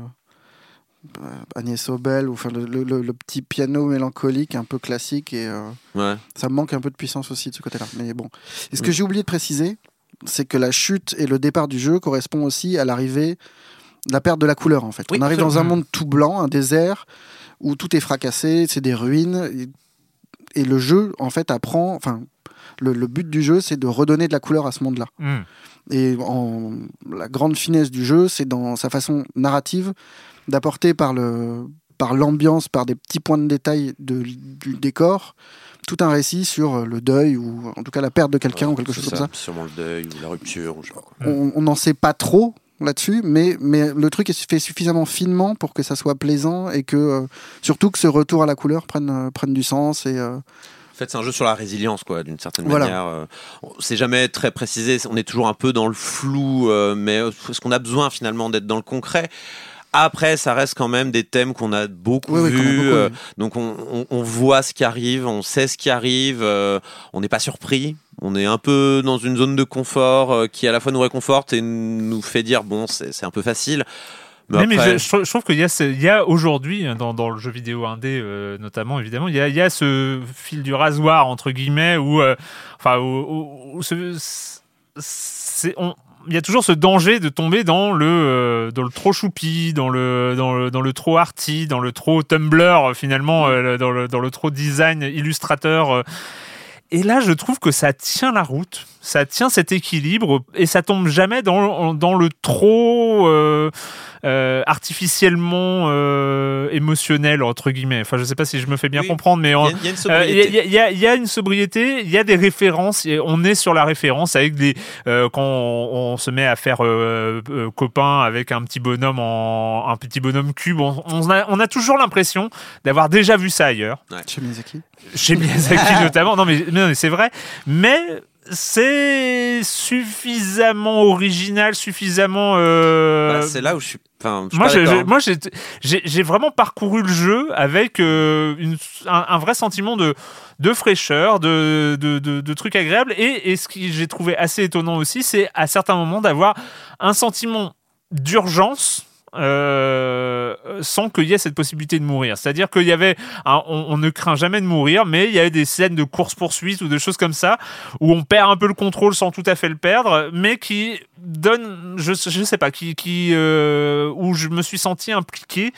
euh, Agnès Obel, ou enfin le, le- le- le petit piano mélancolique un peu classique, et euh, ouais. ça me manque un peu de puissance aussi de ce côté-là. Mais bon, et ce que Mm. j'ai oublié de préciser, c'est que la chute et le départ du jeu correspond aussi à l'arrivée, la perte de la couleur en fait. Oui, On arrive dans un absolument. monde tout blanc, un désert où tout est fracassé, c'est des ruines, et, et le jeu en fait apprend, enfin le, le but du jeu, c'est de redonner de la couleur à ce monde-là. Mm. Et en, la grande finesse du jeu, c'est dans sa façon narrative d'apporter par, le, par l'ambiance, par des petits points de détail de, du décor, tout un récit sur le deuil, ou en tout cas la perte de quelqu'un, Ouais, ou quelque c'est chose comme ça. Sûrement le deuil ou la rupture, ou je sais pas quoi. On on n'en sait pas trop là-dessus, mais, mais le truc est fait suffisamment finement pour que ça soit plaisant, et que euh, surtout que ce retour à la couleur prenne, euh, prenne du sens et, euh, fait, c'est un jeu sur la résilience, quoi, d'une certaine Voilà. manière. Euh, c'est jamais très précisé, on est toujours un peu dans le flou, euh, mais est-ce qu'on a besoin finalement d'être dans le concret ? Après, ça reste quand même des thèmes qu'on a beaucoup oui, oui, vus, beaucoup, euh, oui. donc on, on, on voit ce qui arrive, on sait ce qui arrive, euh, on n'est pas surpris. On est un peu dans une zone de confort euh, qui à la fois nous réconforte et nous fait dire bon, c'est, c'est un peu facile. Mais, Mais, mais après... je, je, je trouve qu'il y a, ce, il y a aujourd'hui, dans, dans le jeu vidéo indé euh, notamment, évidemment, il y, a, il y a ce fil du rasoir, entre guillemets, où, euh, enfin, où, où, où ce, c'est, on, il y a toujours ce danger de tomber dans le, euh, dans le trop choupi, dans le, dans, le, dans le trop arty, dans le trop Tumblr, finalement, euh, dans, le, dans le trop design illustrateur. Euh, Et là, je trouve que ça tient la route, ça tient cet équilibre et ça tombe jamais dans, dans le trop euh, euh, artificiellement euh, émotionnel, entre guillemets. Enfin, je sais pas si je me fais bien oui. comprendre, mais il y, y a une sobriété. Il euh, y, y, y, y a une sobriété, il y a des références, on est sur la référence avec des euh, quand on, on se met à faire euh, euh, copain avec un petit bonhomme en un petit bonhomme cube, on, on, a, on a toujours l'impression d'avoir déjà vu ça ailleurs. Ouais. Chez Miyazaki. Chez Miyazaki notamment. Non mais, non mais c'est vrai. Mais c'est suffisamment original, suffisamment. Euh... Bah, c'est là où je suis. Enfin, je suis moi, pas j'ai, d'accord. moi j'ai, j'ai, j'ai vraiment parcouru le jeu avec euh, une, un, un vrai sentiment de, de fraîcheur, de, de, de, de trucs agréables. Et, et ce que j'ai trouvé assez étonnant aussi, c'est à certains moments d'avoir un sentiment d'urgence. Euh, sans qu'il y ait cette possibilité de mourir. C'est-à-dire qu'il y avait, un, on, on ne craint jamais de mourir, mais il y avait des scènes de course-poursuite ou de choses comme ça où on perd un peu le contrôle sans tout à fait le perdre, mais qui donne, je, je sais pas, qui, qui, euh, où je me suis senti impliqué,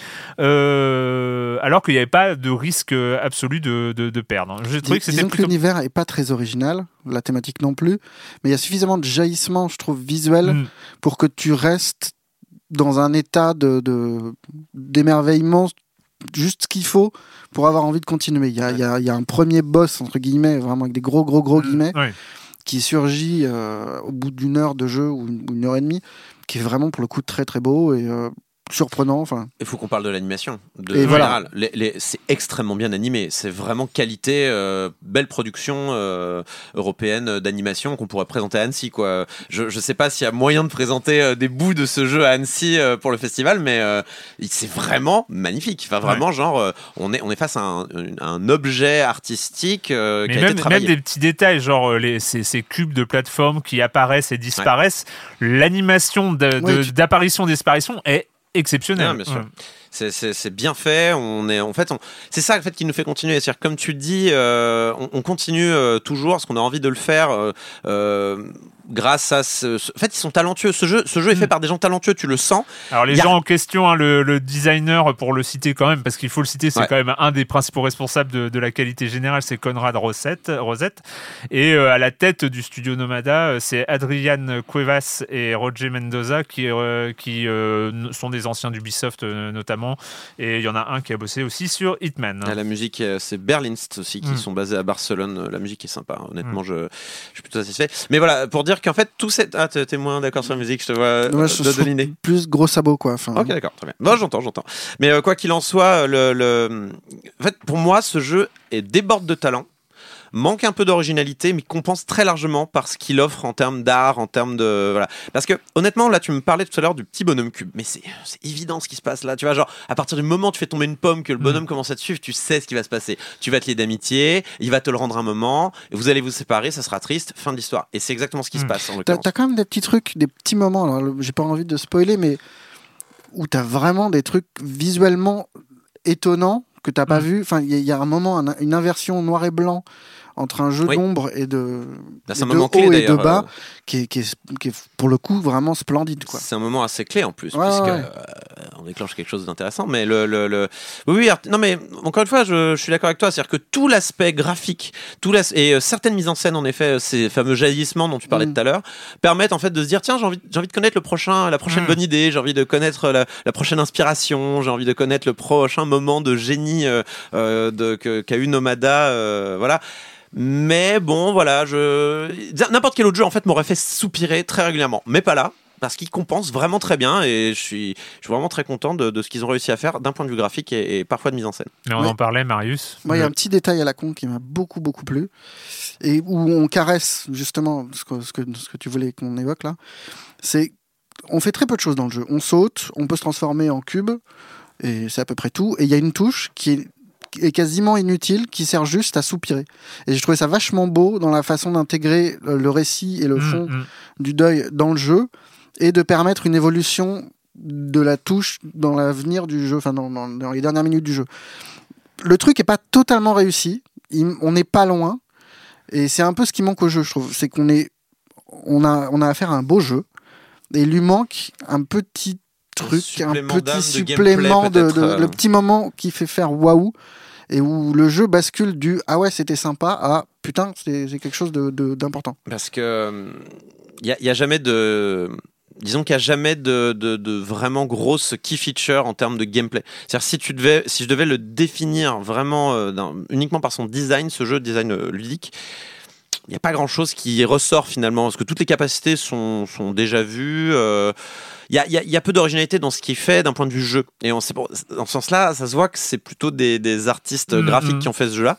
euh, alors qu'il n'y avait pas de risque absolu de, de, de perdre. J'ai trouvé que c'était Disons plutôt... que l'univers est pas très original, la thématique non plus, mais il y a suffisamment de jaillissements, je trouve, visuels, mm. pour que tu restes dans un état de, de, d'émerveillement, juste ce qu'il faut pour avoir envie de continuer. Il y a, il y a, il y a un premier boss, entre guillemets, vraiment avec des gros, gros, gros guillemets, oui. qui surgit euh, au bout d'une heure de jeu ou une, une heure et demie, qui est vraiment, pour le coup, très, très beau et euh, surprenant. Enfin. Il faut qu'on parle de l'animation. De et voilà. général. Les, les, c'est extrêmement bien animé. C'est vraiment qualité, euh, belle production euh, européenne d'animation qu'on pourrait présenter à Annecy, quoi. Je ne sais pas s'il y a moyen de présenter euh, des bouts de ce jeu à Annecy euh, pour le festival, mais euh, c'est vraiment magnifique. Enfin, vraiment, ouais. genre, euh, on, est, on est face à un, un objet artistique euh, qui a même, été travaillé. Même des petits détails, genre les, ces, ces cubes de plateforme qui apparaissent et disparaissent. Ouais. L'animation de, de, ouais, tu... d'apparition-disparition est exceptionnel. Non, bien sûr. Ouais. C'est, c'est, c'est bien fait. On est, en fait, on, c'est ça en fait, qui nous fait continuer. C'est-à-dire, comme tu le dis, euh, on, on continue euh, toujours parce qu'on a envie de le faire euh, euh, grâce à ce, ce... En fait, ils sont talentueux. Ce jeu, ce jeu est fait par des gens talentueux, tu le sens. Alors, les a... gens en question, hein, le, le designer, pour le citer quand même, parce qu'il faut le citer, c'est ouais. quand même un des principaux responsables de, de la qualité générale, c'est Conrad Rosette. Rosette. Et euh, à la tête du studio Nomada, c'est Adrian Cuevas et Roger Mendoza, qui, euh, qui euh, sont des anciens d'Ubisoft, euh, notamment. Et il y en a un qui a bossé aussi sur Hitman. Ah, la musique, c'est Berlinst aussi, qui mm. sont basés à Barcelone. La musique est sympa. Honnêtement, mm. je, je suis plutôt satisfait. Mais voilà, pour dire qu'en fait, tout cette. Ah, t'es moins d'accord sur la musique, je te vois ouais, je de deviner. Plus gros sabot, quoi. Enfin, ok, d'accord, très bien. Bon, j'entends, j'entends. Mais euh, quoi qu'il en soit, le, le... En fait, pour moi, ce jeu est déborde de talent. Manque un peu d'originalité, mais compense très largement par ce qu'il offre en termes d'art, en termes de... Voilà. Parce que, honnêtement, là, tu me parlais tout à l'heure du petit bonhomme cube, mais c'est, c'est évident ce qui se passe là. Tu vois, genre, à partir du moment où tu fais tomber une pomme, que le bonhomme mmh. commence à te suivre, tu sais ce qui va se passer. Tu vas te lier d'amitié, il va te le rendre un moment, et vous allez vous séparer, ça sera triste, fin de l'histoire. Et c'est exactement ce qui mmh. se passe, en l'occurrence. T'as, t'as quand même des petits trucs, des petits moments, alors j'ai pas envie de spoiler, mais où t'as vraiment des trucs visuellement étonnants que t'as mmh. pas vu. Enfin, il y, y a un moment, un, une inversion noir et blanc entre un jeu oui. d'ombre et de, Là, et un de haut clé, et de euh... bas qui est, qui, est, qui est pour le coup vraiment splendide, quoi. C'est un moment assez clé en plus, ouais, puisque ouais. Euh, on déclenche quelque chose d'intéressant. Mais le, le, le... oui, oui, non, mais encore une fois, je, je suis d'accord avec toi, c'est-à-dire que tout l'aspect graphique, tout l'as... et euh, certaines mises en scène, en effet, ces fameux jaillissements dont tu parlais mm. tout à l'heure, permettent en fait de se dire tiens, j'ai envie, j'ai envie de connaître le prochain, la prochaine mm. bonne idée, j'ai envie de connaître la, la prochaine inspiration, j'ai envie de connaître le prochain moment de génie euh, euh, de, que, qu'a eu Nomada, euh, voilà. Mais bon, voilà, je... n'importe quel autre jeu en fait m'aurait fait soupirer très régulièrement, mais pas là. parce qu'ils compensent vraiment très bien et je suis, je suis vraiment très content de, de ce qu'ils ont réussi à faire d'un point de vue graphique et, et parfois de mise en scène. Mais on ouais. en parlait, Marius. Moi, il le... y a un petit détail à la con qui m'a beaucoup, beaucoup plu et où on caresse justement ce que, ce que, ce que tu voulais qu'on évoque là. C'est on fait très peu de choses dans le jeu. On saute, on peut se transformer en cube et c'est à peu près tout. Et il y a une touche qui est est quasiment inutile, qui sert juste à soupirer. Et j'ai trouvé ça vachement beau dans la façon d'intégrer le récit et le fond mmh, mmh. du deuil dans le jeu et de permettre une évolution de la touche dans l'avenir du jeu, enfin dans, dans, dans les dernières minutes du jeu. Le truc est pas totalement réussi, il, on n'est pas loin, et c'est un peu ce qui manque au jeu, je trouve. C'est qu'on est, on a, on a affaire à un beau jeu, et il lui manque un petit truc, un, un petit supplément de, de, de euh... le petit moment qui fait faire waouh. Et où le jeu bascule du « Ah ouais, c'était sympa » à « Putain, c'est, c'est quelque chose de, de, d'important ». Parce que il n'y a, y a jamais de... Disons qu'il n'y a jamais de, de, de vraiment grosse key feature en termes de gameplay. C'est-à-dire si, tu devais, si je devais le définir vraiment euh, uniquement par son design, ce jeu, design euh, ludique, il n'y a pas grand-chose qui ressort finalement, parce que toutes les capacités sont, sont déjà vues. Euh, Il y a, y, a, y a peu d'originalité dans ce qui est fait d'un point de vue jeu. Et on sait, dans ce sens-là, ça se voit que c'est plutôt des, des artistes mmh, graphiques mmh. qui ont fait ce jeu-là.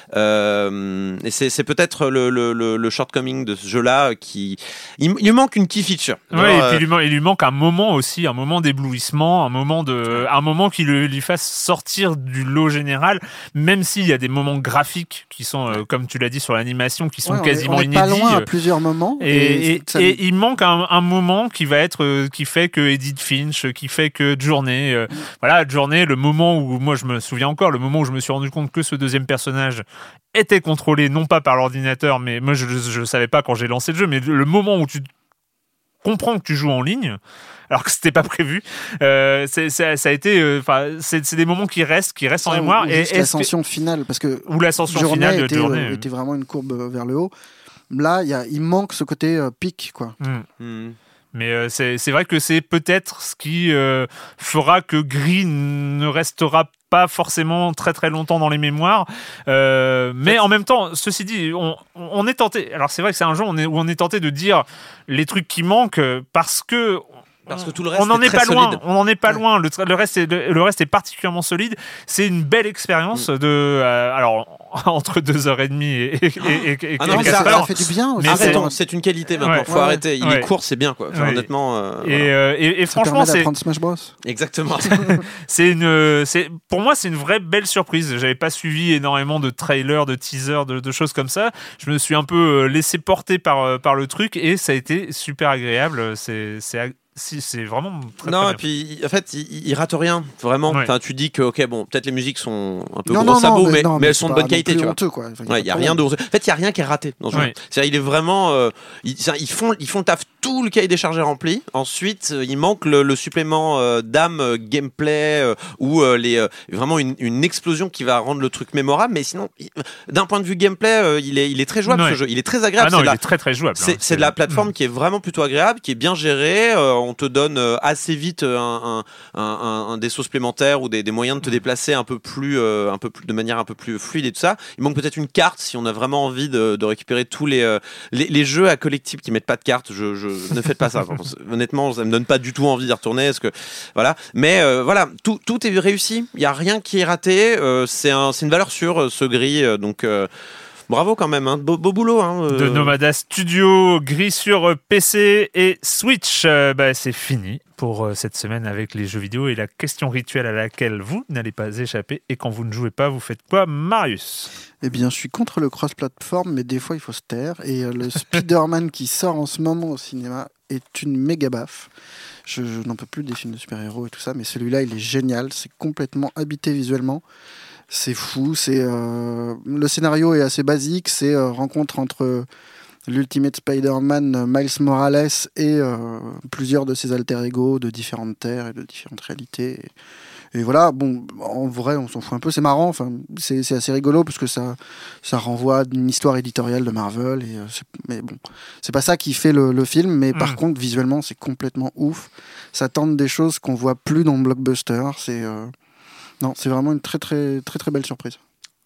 Euh, et c'est, c'est peut-être le, le, le, le shortcoming de ce jeu-là qui... Il, il lui manque une key feature. Oui, et puis il lui, il lui manque un moment aussi, un moment d'éblouissement, un moment, de, un moment qui le, lui fasse sortir du lot général, même s'il y a des moments graphiques qui sont, euh, comme tu l'as dit, sur l'animation, qui sont ouais, quasiment on est, on est inédits. Pas loin à plusieurs moments. Et, et, et, ça... et il manque un, un moment qui va être... qui fait que Edith Finch, qui fait que Journey, euh, mmh. voilà, Journey, le moment où, moi je me souviens encore, le moment où je me suis rendu compte que ce deuxième personnage était contrôlé, non pas par l'ordinateur, mais moi je ne savais pas quand j'ai lancé le jeu, mais le moment où tu comprends que tu joues en ligne, alors que c'était pas prévu, euh, c'est, c'est, ça a été, enfin, euh, c'est, c'est des moments qui restent, qui restent en ça, mémoire. Ou et l'ascension que... finale, parce que ou l'ascension Journey finale de était, Journey euh, était vraiment une courbe vers le haut. Là, y a, il manque ce côté euh, pic, quoi. Mmh. Mmh. Mais euh, c'est, c'est vrai que c'est peut-être ce qui euh, fera que Gris ne restera pas forcément très très longtemps dans les mémoires. Euh, mais en même temps, ceci dit, on, on est tenté. Alors c'est vrai que c'est un jeu où on est, où on est tenté de dire les trucs qui manquent parce que. Parce que tout le reste on n'en est, est pas solide. loin. On n'en est pas ouais. loin. Le, le reste est le, le reste est particulièrement solide. C'est une belle expérience mmh. de euh, alors entre deux heures et demie et et, et, et, ah non, et ça, ça fait du bien. Aussi. Mais arrêtons, c'est une qualité maintenant. Ouais. Faut ouais. arrêter. Il ouais. est court, c'est bien quoi. Enfin, ouais. Honnêtement. Euh, et, voilà. euh, et, et ça franchement, permet c'est d'apprendre Smash Bros. Exactement. c'est une, c'est pour moi c'est une vraie belle surprise. J'avais pas suivi énormément de trailers, de teasers, de, de choses comme ça. Je me suis un peu laissé porter par par le truc et ça a été super agréable. C'est c'est Si, c'est vraiment très, non, très et puis en fait, il, il rate rien, vraiment. Ouais. Enfin, tu dis que, ok, bon, peut-être les musiques sont un peu non, gros non, sabot, non, mais, mais, non, mais, mais elles sont de bonne qualité, tu vois. Honteux, quoi. Enfin, il ouais, y a rien de. En fait, il y a rien qui est raté dans ce ouais. jeu. C'est-à-dire, il est vraiment. Euh, ils, ils font, ils font le taf. Tout le cahier des charges est rempli. Ensuite, euh, il manque le, le supplément euh, d'âme, euh, gameplay euh, ou euh, les euh, vraiment une, une explosion qui va rendre le truc mémorable. Mais sinon, il, d'un point de vue gameplay, euh, il est, il est très jouable ouais. ce jeu. Il est très agréable. Ah non, c'est il la, est très très jouable. C'est, hein. c'est de la plateforme mmh. qui est vraiment plutôt agréable, qui est bien gérée. Euh, on te donne euh, assez vite un, un, un, un, un vaisseau supplémentaire ou des, des moyens de te déplacer un peu plus, euh, un peu plus, de manière un peu plus fluide et tout ça. Il manque peut-être une carte si on a vraiment envie de, de récupérer tous les, euh, les les jeux à collectif qui mettent pas de carte. Je, je ne faites pas ça. Honnêtement, ça me donne pas du tout envie d'y retourner. Parce que voilà. Mais euh, voilà, tout tout est réussi. Il y a rien qui est raté. Euh, c'est un, c'est une valeur sûre ce Gris. Euh, donc euh, bravo quand même, hein. beau, beau boulot. Hein, euh... De Nomada Studio, Gris sur P C et Switch. Euh, bah, c'est fini pour euh, cette semaine avec les jeux vidéo et la question rituelle à laquelle vous n'allez pas échapper. Et quand vous ne jouez pas, vous faites quoi, Marius ? Eh bien, je suis contre le cross-platform, mais des fois, il faut se taire. Et euh, le Spider-Man qui sort en ce moment au cinéma est une méga baffe. Je, je n'en peux plus des films de super-héros et tout ça, mais celui-là, il est génial. C'est complètement habité visuellement. C'est fou. C'est, euh... le scénario est assez basique. C'est euh, rencontre entre euh, l'Ultimate Spider-Man, Miles Morales et euh, plusieurs de ses alter-ego de différentes terres et de différentes réalités. Et... Et voilà, bon, en vrai, on s'en fout un peu, c'est marrant, enfin, c'est, c'est assez rigolo parce que ça, ça renvoie à une histoire éditoriale de Marvel. Et, euh, c'est, mais bon, c'est pas ça qui fait le, le film, mais mmh. par contre, visuellement, c'est complètement ouf. Ça tente des choses qu'on voit plus dans le blockbuster. C'est, euh... non, c'est vraiment une très, très, très, très belle surprise.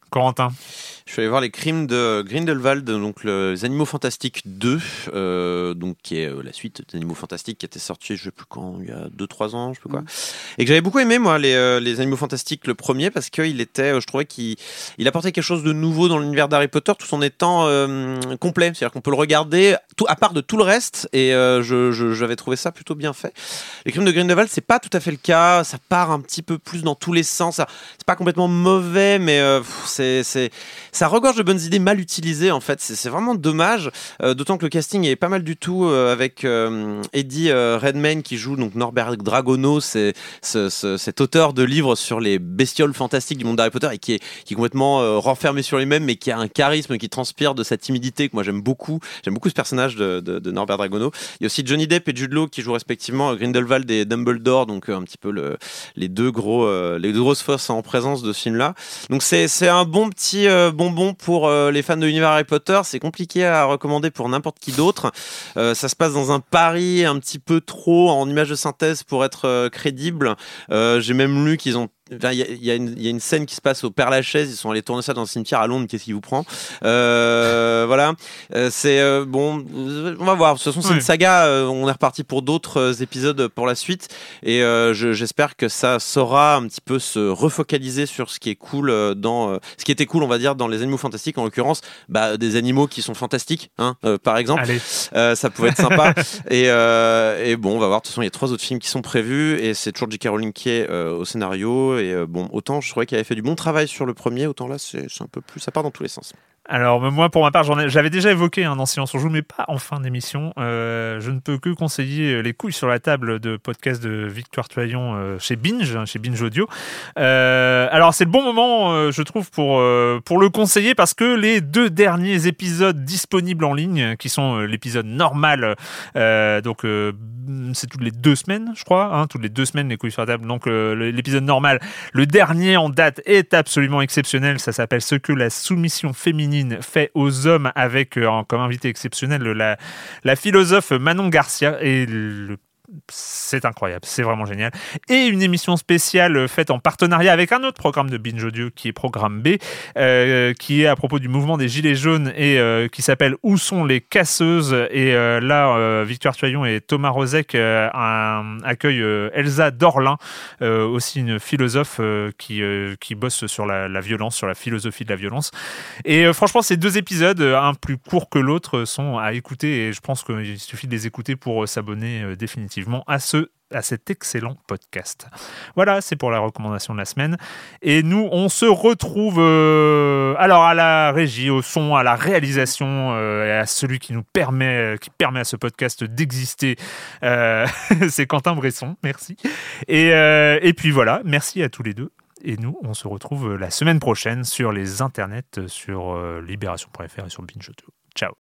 Corentin? Je suis allé voir les crimes de Grindelwald, donc le, les Animaux Fantastiques deux, euh, donc qui est euh, la suite des Animaux Fantastiques qui était sortie, je sais plus quand, il y a deux trois ans, je sais plus quoi, et que j'avais beaucoup aimé moi les, euh, les Animaux Fantastiques le premier parce qu'il était, euh, je trouvais qu'il il apportait quelque chose de nouveau dans l'univers d'Harry Potter tout en étant euh, complet, c'est-à-dire qu'on peut le regarder tout, à part de tout le reste, et euh, je, je, j'avais trouvé ça plutôt bien fait. Les crimes de Grindelwald, c'est pas tout à fait le cas, ça part un petit peu plus dans tous les sens, ça, c'est pas complètement mauvais, mais euh, c'est, c'est ça regorge de bonnes idées mal utilisées en fait, c'est, c'est vraiment dommage, euh, d'autant que le casting est pas mal du tout, euh, avec euh, Eddie euh, Redmayne qui joue donc Norbert Dragono, c'est, c'est, c'est cet auteur de livres sur les bestioles fantastiques du monde d'Harry Potter et qui est, qui est complètement euh, renfermé sur lui-même, mais qui a un charisme qui transpire de sa timidité que moi j'aime beaucoup, j'aime beaucoup ce personnage de, de, de Norbert Dragono. Il y a aussi Johnny Depp et Jude Law qui jouent respectivement Grindelwald et Dumbledore, donc euh, un petit peu le, les deux gros euh, les deux grosses forces en présence de ce film-là. Donc c'est, c'est un bon petit euh, bonbon pour euh, les fans de l'univers Harry Potter. C'est compliqué à recommander pour n'importe qui d'autre. Euh, ça se passe dans un Paris un petit peu trop en image de synthèse pour être euh, crédible. Euh, j'ai même lu qu'ils ont il enfin, y, y, y a une scène qui se passe au Père-Lachaise, ils sont allés tourner ça dans un cimetière à Londres, qu'est-ce qui vous prend, euh, voilà, euh, c'est euh, bon, on va voir, de toute façon c'est oui. une saga, euh, on est reparti pour d'autres euh, épisodes pour la suite, et euh, je, j'espère que ça saura un petit peu se refocaliser sur ce qui est cool euh, dans, euh, ce qui était cool on va dire dans les Animaux Fantastiques, en l'occurrence bah, des animaux qui sont fantastiques, hein, euh, par exemple, euh, ça pouvait être sympa, et, euh, et bon on va voir, de toute façon il y a trois autres films qui sont prévus, et c'est toujours J K Rowling qui est euh, au scénario. Et euh, bon, autant je trouvais qu'il avait fait du bon travail sur le premier, autant là c'est, c'est un peu plus, ça part dans tous les sens. Alors moi pour ma part j'en ai, j'avais déjà évoqué un hein, dans Silence on joue, mais pas en fin d'émission. Euh, je ne peux que conseiller Les couilles sur la table de podcast de Victoire Tuaillon euh, chez Binge, hein, chez Binge Audio. Euh, alors c'est le bon moment euh, je trouve pour, euh, pour le conseiller, parce que les deux derniers épisodes disponibles en ligne, qui sont euh, l'épisode normal, euh, donc euh, c'est toutes les deux semaines je crois, hein, toutes les deux semaines Les couilles sur la table, donc euh, l'épisode normal, le dernier en date est absolument exceptionnel, ça s'appelle Ce que la soumission féminine fait aux hommes, avec euh, comme invité exceptionnel la, la philosophe Manon Garcia, et le c'est incroyable, c'est vraiment génial. Et une émission spéciale faite en partenariat avec un autre programme de Binge Audio qui est Programme B, euh, qui est à propos du mouvement des Gilets jaunes et euh, qui s'appelle Où sont les casseuses. Et euh, là, euh, Victoire Tuaillon et Thomas Rozek euh, un, accueillent euh, Elsa Dorlin, euh, aussi une philosophe euh, qui, euh, qui bosse sur la, la violence, sur la philosophie de la violence. Et euh, franchement, ces deux épisodes, un plus court que l'autre, sont à écouter, et je pense qu'il suffit de les écouter pour euh, s'abonner euh, définitivement à ce à cet excellent podcast. Voilà, c'est pour la recommandation de la semaine. Et nous, on se retrouve euh, alors à la régie, au son, à la réalisation, euh, et à celui qui nous permet, qui permet à ce podcast d'exister. Euh, c'est Quentin Bresson, merci. Et, euh, et puis voilà, merci à tous les deux. Et nous, on se retrouve la semaine prochaine sur les internets, sur euh, libération point f r et sur Binge Audio. Ciao.